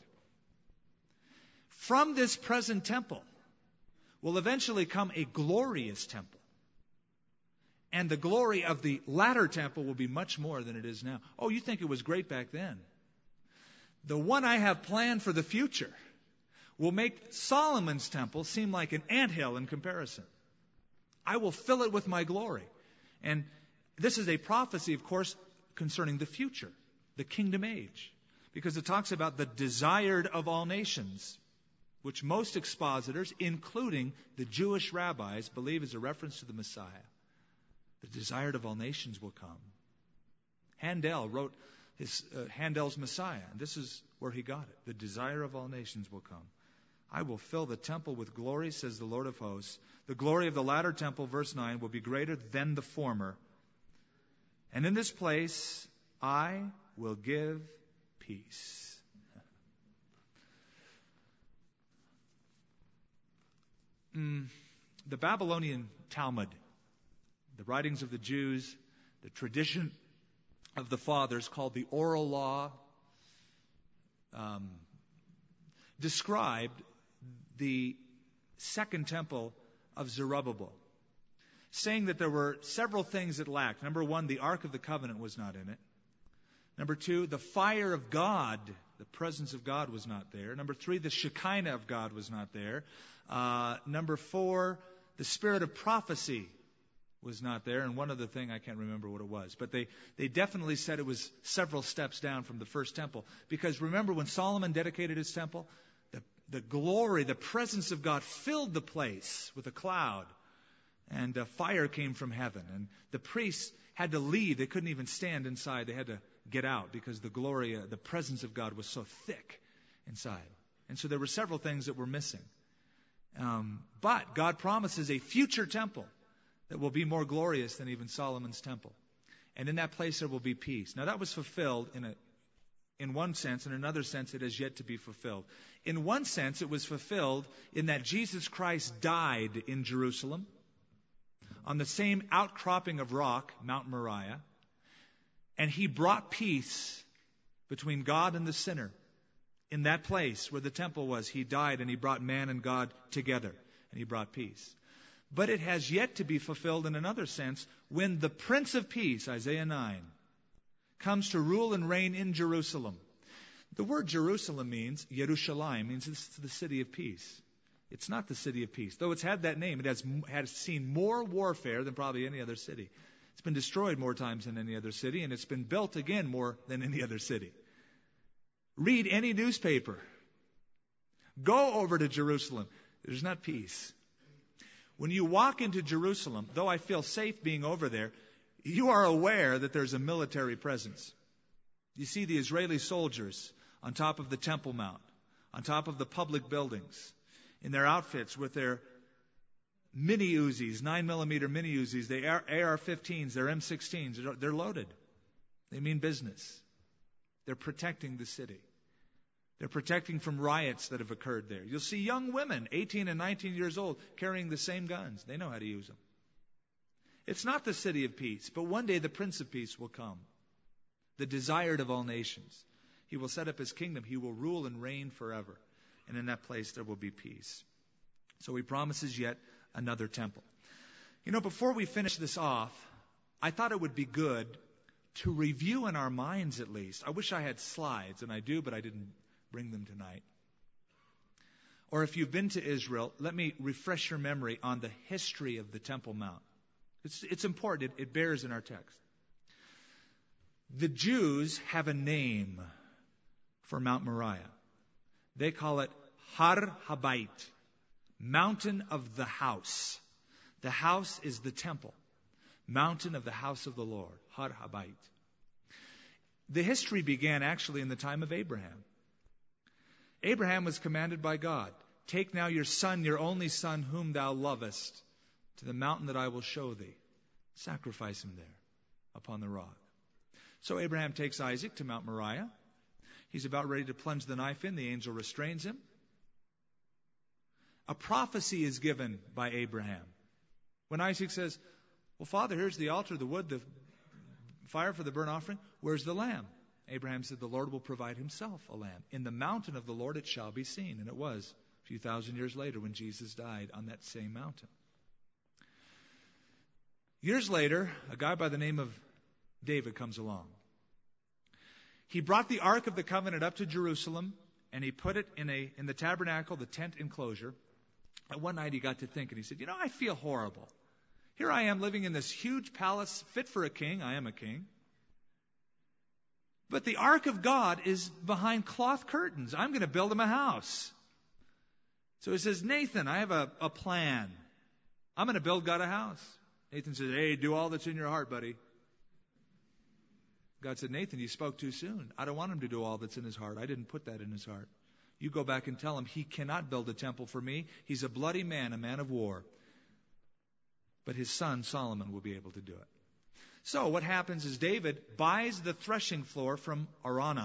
From this present temple will eventually come a glorious temple. And the glory of the latter temple will be much more than it is now. Oh, you think it was great back then? The one I have planned for the future will make Solomon's temple seem like an anthill in comparison. I will fill it with my glory. And this is a prophecy, of course, concerning the future, the kingdom age, because it talks about the desired of all nations, which most expositors, including the Jewish rabbis, believe is a reference to the Messiah. The desired of all nations will come. Handel wrote his uh, Handel's Messiah, and this is where he got it. The desire of all nations will come. I will fill the temple with glory, says the Lord of hosts. The glory of the latter temple, verse nine, will be greater than the former. And in this place I will give peace. Mm, the Babylonian Talmud, the writings of the Jews, the tradition of the fathers called the oral law, um, described the second temple of Zerubbabel, saying that there were several things it lacked. Number one, the Ark of the Covenant was not in it. Number two, the fire of God, the presence of God was not there. Number three, the Shekinah of God was not there. Uh, number four, the spirit of prophecy was not there. And one other thing, I can't remember what it was. But they, they definitely said it was several steps down from the first temple. Because remember when Solomon dedicated his temple, the, the glory, the presence of God filled the place with a cloud. And uh, fire came from heaven. And the priests had to leave. They couldn't even stand inside. They had to get out because the glory, uh, the presence of God was so thick inside. And so there were several things that were missing. Um, but God promises a future temple that will be more glorious than even Solomon's temple. And in that place there will be peace. Now that was fulfilled in a, in one sense. In another sense, it has yet to be fulfilled. In one sense, it was fulfilled in that Jesus Christ died in Jerusalem on the same outcropping of rock, Mount Moriah. And he brought peace between God and the sinner. In that place where the temple was, he died and he brought man and God together. And he brought peace. But it has yet to be fulfilled in another sense when the Prince of Peace, Isaiah nine, comes to rule and reign in Jerusalem. The word Jerusalem means, Yerushalayim, means it's the city of peace. It's not the city of peace. Though it's had that name, it has, has seen more warfare than probably any other city. It's been destroyed more times than any other city, and it's been built again more than any other city. Read any newspaper. Go over to Jerusalem. There's not peace. When you walk into Jerusalem, though I feel safe being over there, you are aware that there's a military presence. You see the Israeli soldiers on top of the Temple Mount, on top of the public buildings, in their outfits with their mini Uzis, nine millimeter mini Uzis, their A R fifteens, their M sixteens. They're loaded. They mean business. They're protecting the city. They're protecting from riots that have occurred there. You'll see young women, eighteen and nineteen years old, carrying the same guns. They know how to use them. It's not the city of peace, but one day the Prince of Peace will come, the desired of all nations. He will set up his kingdom. He will rule and reign forever. And in that place there will be peace. So he promises yet another temple. You know, before we finish this off, I thought it would be good to review in our minds at least. I wish I had slides, and I do, but I didn't bring them tonight. Or if you've been to Israel, let me refresh your memory on the history of the Temple Mount. It's, it's important. It, it bears in our text. The Jews have a name for Mount Moriah. They call it Har Habayit, mountain of the house. The house is the temple. Mountain of the house of the Lord, Har Habayit. The history began actually in the time of Abraham. Abraham was commanded by God, take now your son, your only son, whom thou lovest, to the mountain that I will show thee. Sacrifice him there upon the rock. So Abraham takes Isaac to Mount Moriah. He's about ready to plunge the knife in. The angel restrains him. A prophecy is given by Abraham. When Isaac says, well, Father, here's the altar, the wood, the fire for the burnt offering. Where's the lamb? Abraham said, the Lord will provide himself a lamb. In the mountain of the Lord it shall be seen. And it was a few thousand years later when Jesus died on that same mountain. Years later, a guy by the name of David comes along. He brought the Ark of the Covenant up to Jerusalem, and he put it in a in the tabernacle, the tent enclosure. And one night he got to thinking, he said, you know, I feel horrible. Here I am living in this huge palace fit for a king. I am a king. But the Ark of God is behind cloth curtains. I'm going to build him a house. So he says, Nathan, I have a, a plan. I'm going to build God a house. Nathan says, hey, do all that's in your heart, buddy. God said, Nathan, you spoke too soon. I don't want him to do all that's in his heart. I didn't put that in his heart. You go back and tell him he cannot build a temple for me. He's a bloody man, a man of war. But his son Solomon will be able to do it. So what happens is David buys the threshing floor from Araunah.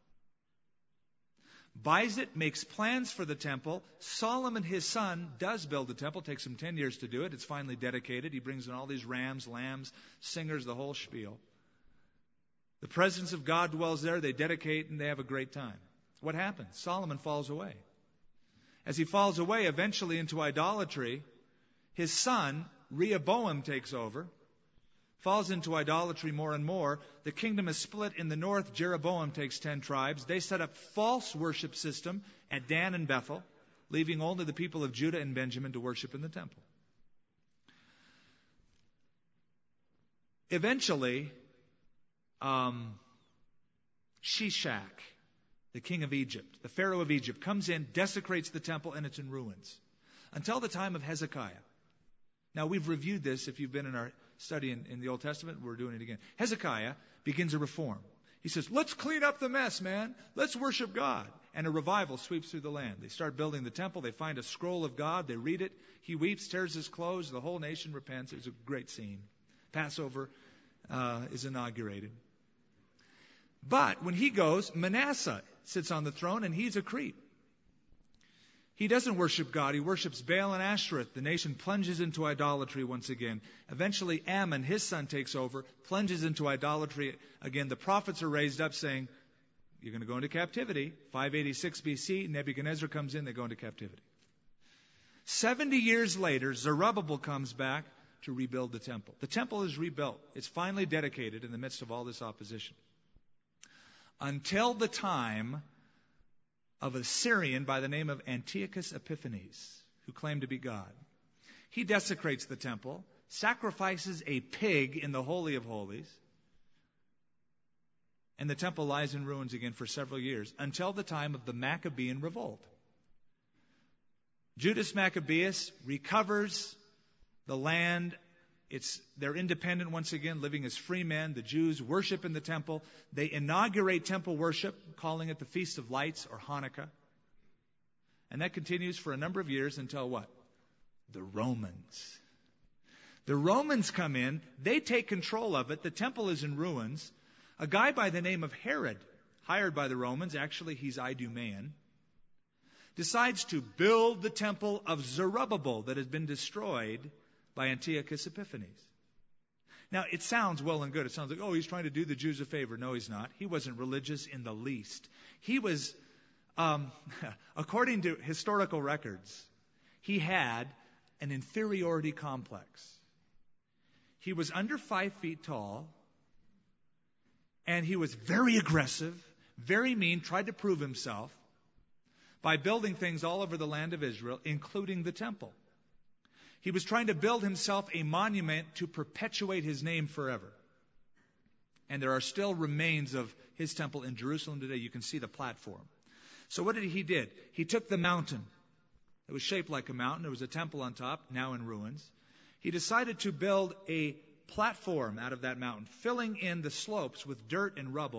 Buys it, makes plans for the temple. Solomon, his son, does build the temple. Takes him ten years to do it. It's finally dedicated. He brings in all these rams, lambs, singers, the whole spiel. The presence of God dwells there. They dedicate and they have a great time. What happens? Solomon falls away. As he falls away eventually into idolatry, his son, Rehoboam, takes over, falls into idolatry more and more. The kingdom is split. In the north, Jeroboam takes ten tribes. They set up false worship system at Dan and Bethel, leaving only the people of Judah and Benjamin to worship in the temple. Eventually, um, Shishak, the king of Egypt, the Pharaoh of Egypt, comes in, desecrates the temple, and it's in ruins. Until the time of Hezekiah. Now, we've reviewed this. If you've been in our study in, in the Old Testament, we're doing it again. Hezekiah begins a reform. He says, let's clean up the mess, man. Let's worship God. And a revival sweeps through the land. They start building the temple. They find a scroll of God. They read it. He weeps, tears his clothes. The whole nation repents. It's a great scene. Passover uh, is inaugurated. But when he goes, Manasseh sits on the throne, and he's a creep. He doesn't worship God. He worships Baal and Ashtoreth. The nation plunges into idolatry once again. Eventually, Ammon, his son, takes over, plunges into idolatry again. The prophets are raised up saying, you're going to go into captivity. five eighty-six B C, Nebuchadnezzar comes in, they go into captivity. seventy years later, Zerubbabel comes back to rebuild the temple. The temple is rebuilt. It's finally dedicated in the midst of all this opposition. Until the time of a Syrian by the name of Antiochus Epiphanes, who claimed to be God. He desecrates the temple, sacrifices a pig in the Holy of Holies, and the temple lies in ruins again for several years, until the time of the Maccabean revolt. Judas Maccabeus recovers the land. It's, they're independent once again, living as free men. The Jews worship in the temple. They inaugurate temple worship, calling it the Feast of Lights or Hanukkah. And that continues for a number of years until what? The Romans. The Romans come in. They take control of it. The temple is in ruins. A guy by the name of Herod, hired by the Romans, actually he's Idumean, decides to build the temple of Zerubbabel that has been destroyed by Antiochus Epiphanes. Now, it sounds well and good. It sounds like, oh, he's trying to do the Jews a favor. No, he's not. He wasn't religious in the least. He was, um, according to historical records, he had an inferiority complex. He was under five feet tall, and he was very aggressive, very mean, tried to prove himself by building things all over the land of Israel, including the temple. He was trying to build himself a monument to perpetuate his name forever. And there are still remains of his temple in Jerusalem today. You can see the platform. So what did he did? He took the mountain. It was shaped like a mountain. There was a temple on top, now in ruins. He decided to build a platform out of that mountain, filling in the slopes with dirt and rubble,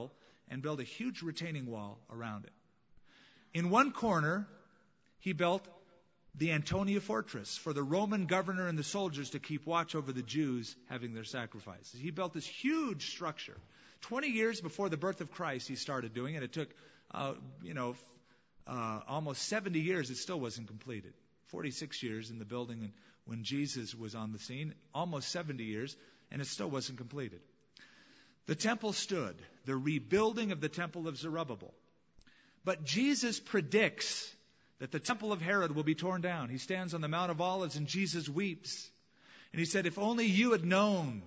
and built a huge retaining wall around it. In one corner, he built the Antonia Fortress for the Roman governor and the soldiers to keep watch over the Jews having their sacrifices. He built this huge structure. Twenty years before the birth of Christ, he started doing it. It took, uh, you know, uh, almost seventy years. It still wasn't completed. forty-six years in the building and when Jesus was on the scene, almost seventy years, and it still wasn't completed. The temple stood, the rebuilding of the temple of Zerubbabel. But Jesus predicts that the temple of Herod will be torn down. He stands on the Mount of Olives and Jesus weeps. And he said, if only you had known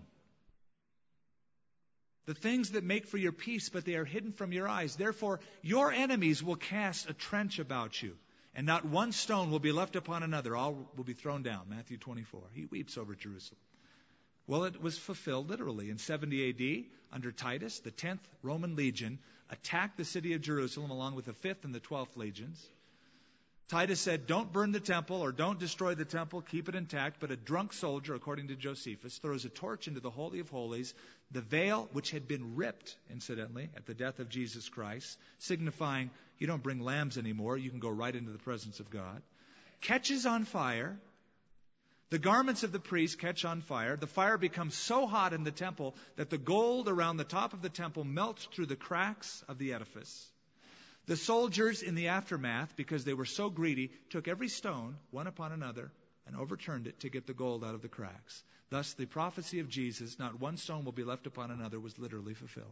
the things that make for your peace, but they are hidden from your eyes. Therefore, your enemies will cast a trench about you, and not one stone will be left upon another. All will be thrown down. Matthew twenty-four. He weeps over Jerusalem. Well, it was fulfilled literally. In seventy A D, under Titus, the tenth Roman legion attacked the city of Jerusalem along with the fifth and the twelfth legions. Titus said, don't burn the temple or don't destroy the temple, keep it intact. But a drunk soldier, according to Josephus, throws a torch into the Holy of Holies. The veil, which had been ripped, incidentally, at the death of Jesus Christ, signifying you don't bring lambs anymore, you can go right into the presence of God, catches on fire. The garments of the priests catch on fire. The fire becomes so hot in the temple that the gold around the top of the temple melts through the cracks of the edifice. The soldiers in the aftermath, because they were so greedy, took every stone, one upon another, and overturned it to get the gold out of the cracks. Thus, the prophecy of Jesus, not one stone will be left upon another, was literally fulfilled.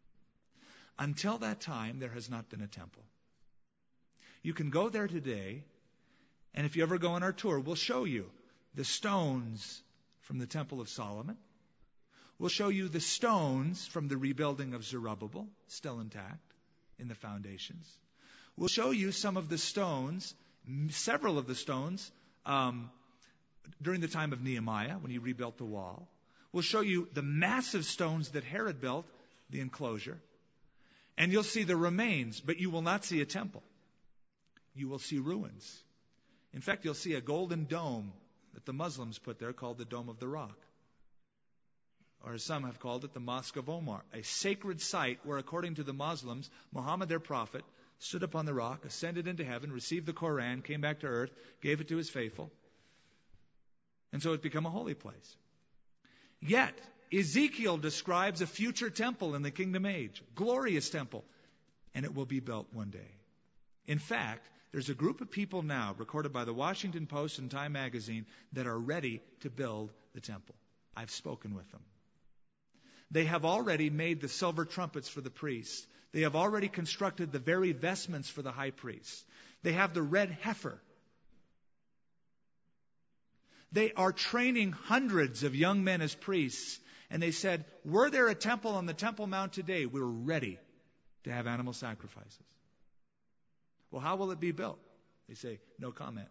Until that time, there has not been a temple. You can go there today, and if you ever go on our tour, we'll show you the stones from the Temple of Solomon. We'll show you the stones from the rebuilding of Zerubbabel, still intact in the foundations. We'll show you some of the stones, several of the stones, um, during the time of Nehemiah, when he rebuilt the wall. We'll show you the massive stones that Herod built, the enclosure. And you'll see the remains, but you will not see a temple. You will see ruins. In fact, you'll see a golden dome that the Muslims put there called the Dome of the Rock. Or as some have called it, the Mosque of Omar, a sacred site where, according to the Muslims, Muhammad, their prophet, stood upon the rock, ascended into heaven, received the Koran, came back to earth, gave it to his faithful. And so it's become a holy place. Yet, Ezekiel describes a future temple in the kingdom age, glorious temple, and it will be built one day. In fact, there's a group of people now, recorded by the Washington Post and Time Magazine, that are ready to build the temple. I've spoken with them. They have already made the silver trumpets for the priests. They have already constructed the very vestments for the high priest. They have the red heifer. They are training hundreds of young men as priests. And they said, were there a temple on the Temple Mount today, we're ready to have animal sacrifices. Well, how will it be built? They say, no comment.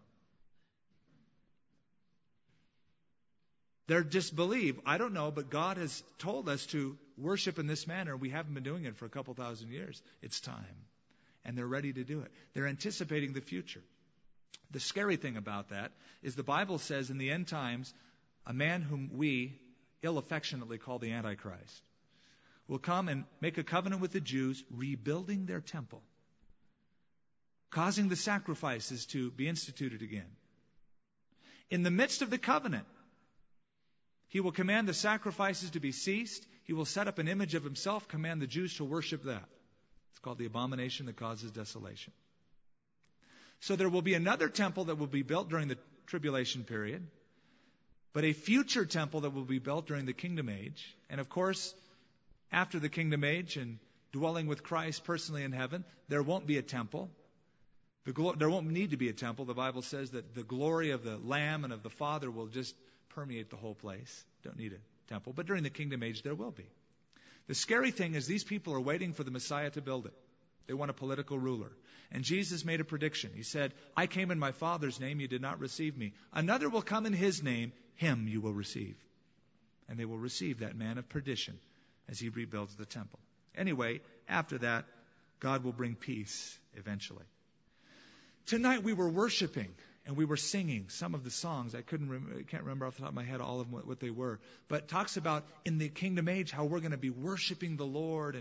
They're disbelief. I don't know, but God has told us to worship in this manner. We haven't been doing it for a couple thousand years. It's time. And they're ready to do it. They're anticipating the future. The scary thing about that is the Bible says in the end times, a man whom we ill-affectionately call the Antichrist will come and make a covenant with the Jews, rebuilding their temple, causing the sacrifices to be instituted again. In the midst of the covenant, he will command the sacrifices to be ceased. He will set up an image of himself, command the Jews to worship that. It's called the abomination that causes desolation. So there will be another temple that will be built during the tribulation period, but a future temple that will be built during the kingdom age. And of course, after the kingdom age and dwelling with Christ personally in heaven, there won't be a temple. The glo- there won't need to be a temple. The Bible says that the glory of the Lamb and of the Father will just permeate the whole place. Don't need a temple. But during the kingdom age, there will be. The scary thing is these people are waiting for the Messiah to build it. They want a political ruler. And Jesus made a prediction. He said, I came in my Father's name, you did not receive me. Another will come in his name, him you will receive. And they will receive that man of perdition as he rebuilds the temple. Anyway, after that, God will bring peace eventually. Tonight we were worshiping and we were singing some of the songs. I couldn't rem- I can't remember off the top of my head all of them, what, what they were. But it talks about in the kingdom age how we're going to be worshiping the Lord and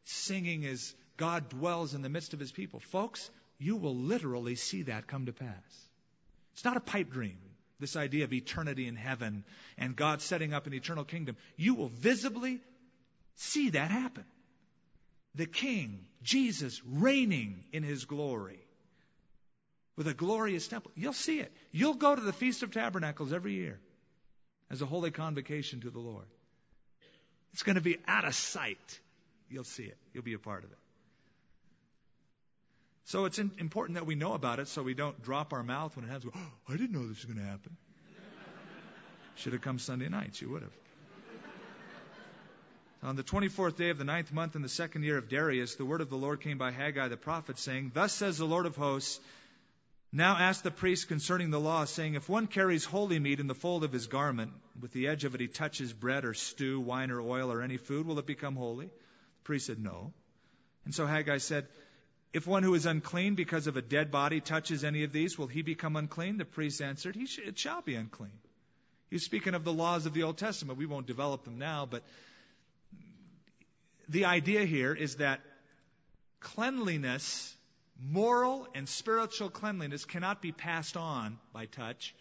singing as God dwells in the midst of his people. Folks, you will literally see that come to pass. It's not a pipe dream, this idea of eternity in heaven and God setting up an eternal kingdom. You will visibly see that happen. The King, Jesus, reigning in his glory with a glorious temple. You'll see it. You'll go to the Feast of Tabernacles every year as a holy convocation to the Lord. It's going to be out of sight. You'll see it. You'll be a part of it. So it's in, important that we know about it so we don't drop our mouth when it happens. Oh, I didn't know this was going to happen. Should have come Sunday nights. You would have. On the twenty-fourth day of the ninth month in the second year of Darius, the word of the Lord came by Haggai the prophet, saying, Thus says the Lord of hosts, now ask the priest concerning the law, saying, if one carries holy meat in the fold of his garment, with the edge of it he touches bread or stew, wine or oil or any food, will it become holy? The priest said, no. And so Haggai said, if one who is unclean because of a dead body touches any of these, will he become unclean? The priest answered, he sh- it shall be unclean. He's speaking of the laws of the Old Testament. We won't develop them now, but the idea here is that cleanliness, moral and spiritual cleanliness, cannot be passed on by touch,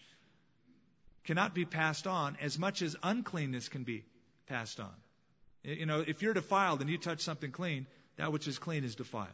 cannot be passed on as much as uncleanness can be passed on. You know, if you're defiled and you touch something clean, that which is clean is defiled.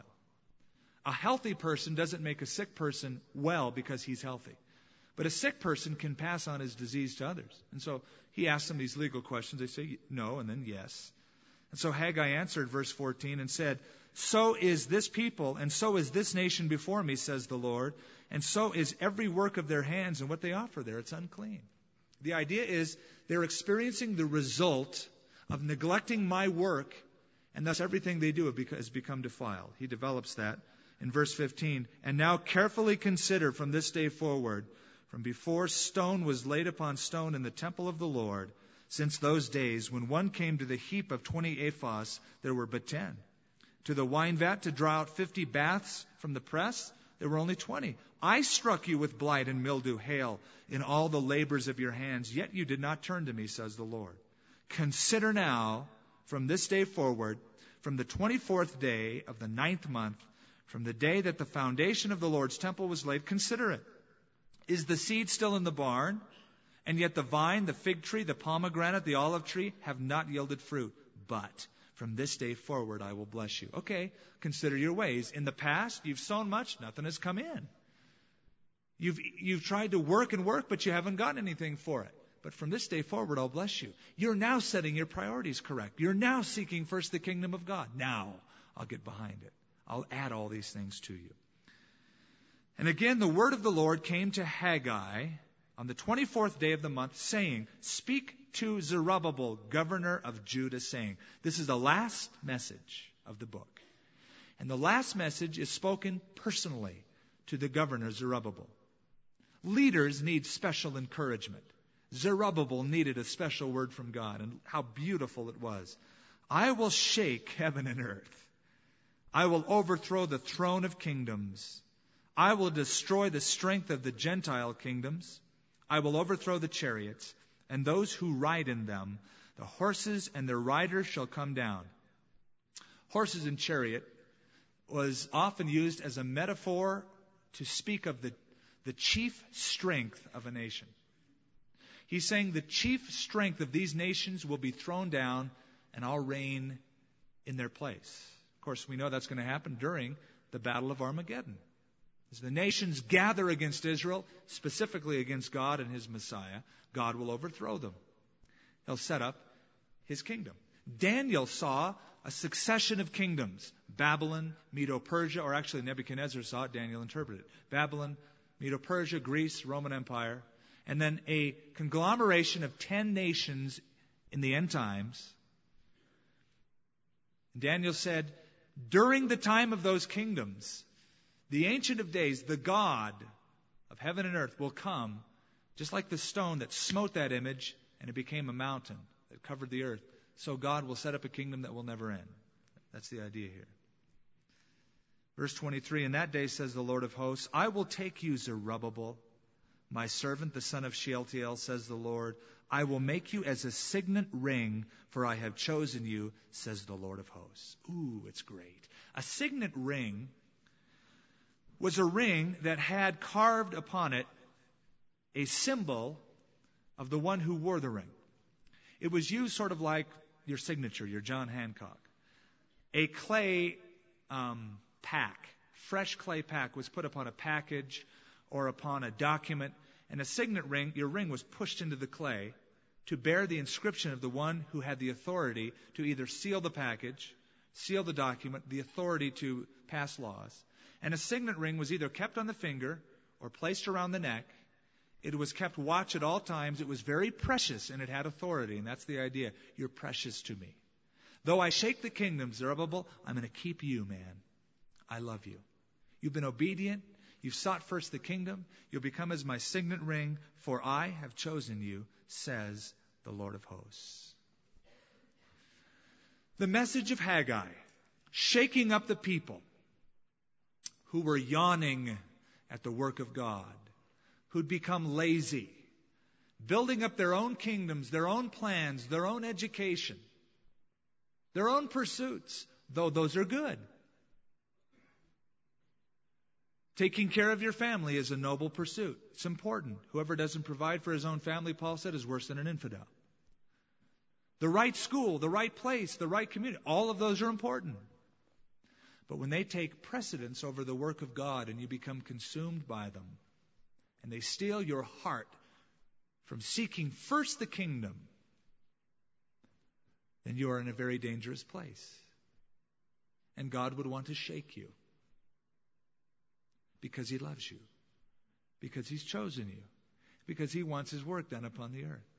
A healthy person doesn't make a sick person well because he's healthy. But a sick person can pass on his disease to others. And so he asks them these legal questions. They say no and then yes. And so Haggai answered, verse fourteen, and said, so is this people, and so is this nation before me, says the Lord, and so is every work of their hands, and what they offer there, it's unclean. The idea is they're experiencing the result of neglecting my work, and thus everything they do has become defiled. He develops that in verse fifteen. And now carefully consider from this day forward, from before stone was laid upon stone in the temple of the Lord, since those days when one came to the heap of twenty ephahs, there were but ten. To the wine vat to draw out fifty baths from the press, there were only twenty. I struck you with blight and mildew, hail, in all the labors of your hands, yet you did not turn to me, says the Lord. Consider now, from this day forward, from the twenty-fourth day of the ninth month, from the day that the foundation of the Lord's temple was laid, consider it. Is the seed still in the barn? And yet the vine, the fig tree, the pomegranate, the olive tree have not yielded fruit. But from this day forward I will bless you. Okay, consider your ways. In the past, you've sown much, nothing has come in. You've, you've tried to work and work, but you haven't gotten anything for it. But from this day forward, I'll bless you. You're now setting your priorities correct. You're now seeking first the kingdom of God. Now I'll get behind it. I'll add all these things to you. And again, the word of the Lord came to Haggai on the twenty-fourth day of the month, saying, speak to Zerubbabel, governor of Judah, saying. This is the last message of the book. And the last message is spoken personally to the governor, Zerubbabel. Leaders need special encouragement. Zerubbabel needed a special word from God, and how beautiful it was. I will shake heaven and earth. I will overthrow the throne of kingdoms. I will destroy the strength of the Gentile kingdoms. I will overthrow the chariots, and those who ride in them. The horses and their riders shall come down. Horses and chariot was often used as a metaphor to speak of the, the chief strength of a nation. He's saying the chief strength of these nations will be thrown down, and I'll reign in their place. Of course, we know that's going to happen during the Battle of Armageddon. As the nations gather against Israel, specifically against God and His Messiah, God will overthrow them. He'll set up His kingdom. Daniel saw a succession of kingdoms. Babylon, Medo-Persia, or actually Nebuchadnezzar saw it, Daniel interpreted it. Babylon, Medo-Persia, Greece, Roman Empire, and then a conglomeration of ten nations in the end times. Daniel said, during the time of those kingdoms, the Ancient of Days, the God of heaven and earth, will come just like the stone that smote that image and it became a mountain that covered the earth. So God will set up a kingdom that will never end. That's the idea here. Verse twenty-three, in that day, says the Lord of hosts, I will take you, Zerubbabel, my servant, the son of Shealtiel, says the Lord. I will make you as a signet ring, for I have chosen you, says the Lord of hosts. Ooh, it's great. A signet ring was a ring that had carved upon it a symbol of the one who wore the ring. It was used sort of like your signature, your John Hancock. A clay um, pack, fresh clay pack, was put upon a package or upon a document, and a signet ring, your ring was pushed into the clay to bear the inscription of the one who had the authority to either seal the package, seal the document, the authority to pass laws. And a signet ring was either kept on the finger or placed around the neck. It was kept watch at all times. It was very precious, and it had authority. And that's the idea. You're precious to me. Though I shake the kingdom, Zerubbabel, I'm going to keep you, man. I love you. You've been obedient. You've sought first the kingdom. You'll become as my signet ring, for I have chosen you, says the Lord of hosts. The message of Haggai, shaking up the people who were yawning at the work of God, who'd become lazy, building up their own kingdoms, their own plans, their own education, their own pursuits, though those are good. Taking care of your family is a noble pursuit. It's important. Whoever doesn't provide for his own family, Paul said, is worse than an infidel. The right school, the right place, the right community, all of those are important. But when they take precedence over the work of God and you become consumed by them, and they steal your heart from seeking first the kingdom, then you are in a very dangerous place. And God would want to shake you. Because He loves you. Because He's chosen you. Because He wants His work done upon the earth.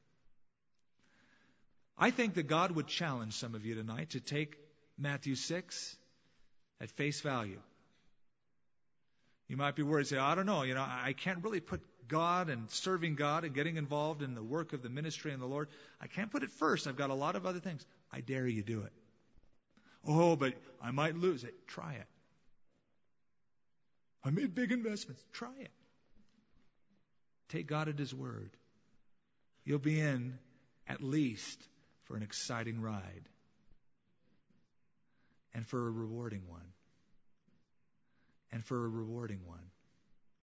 I think that God would challenge some of you tonight to take Matthew six at face value. You might be worried, say, I don't know, you know, I can't really put God and serving God and getting involved in the work of the ministry and the Lord. I can't put it first. I've got a lot of other things. I dare you do it. Oh, but I might lose it. Try it. I made big investments. Try it. Take God at His word. You'll be in at least for an exciting ride. And for a rewarding one. And for a rewarding one.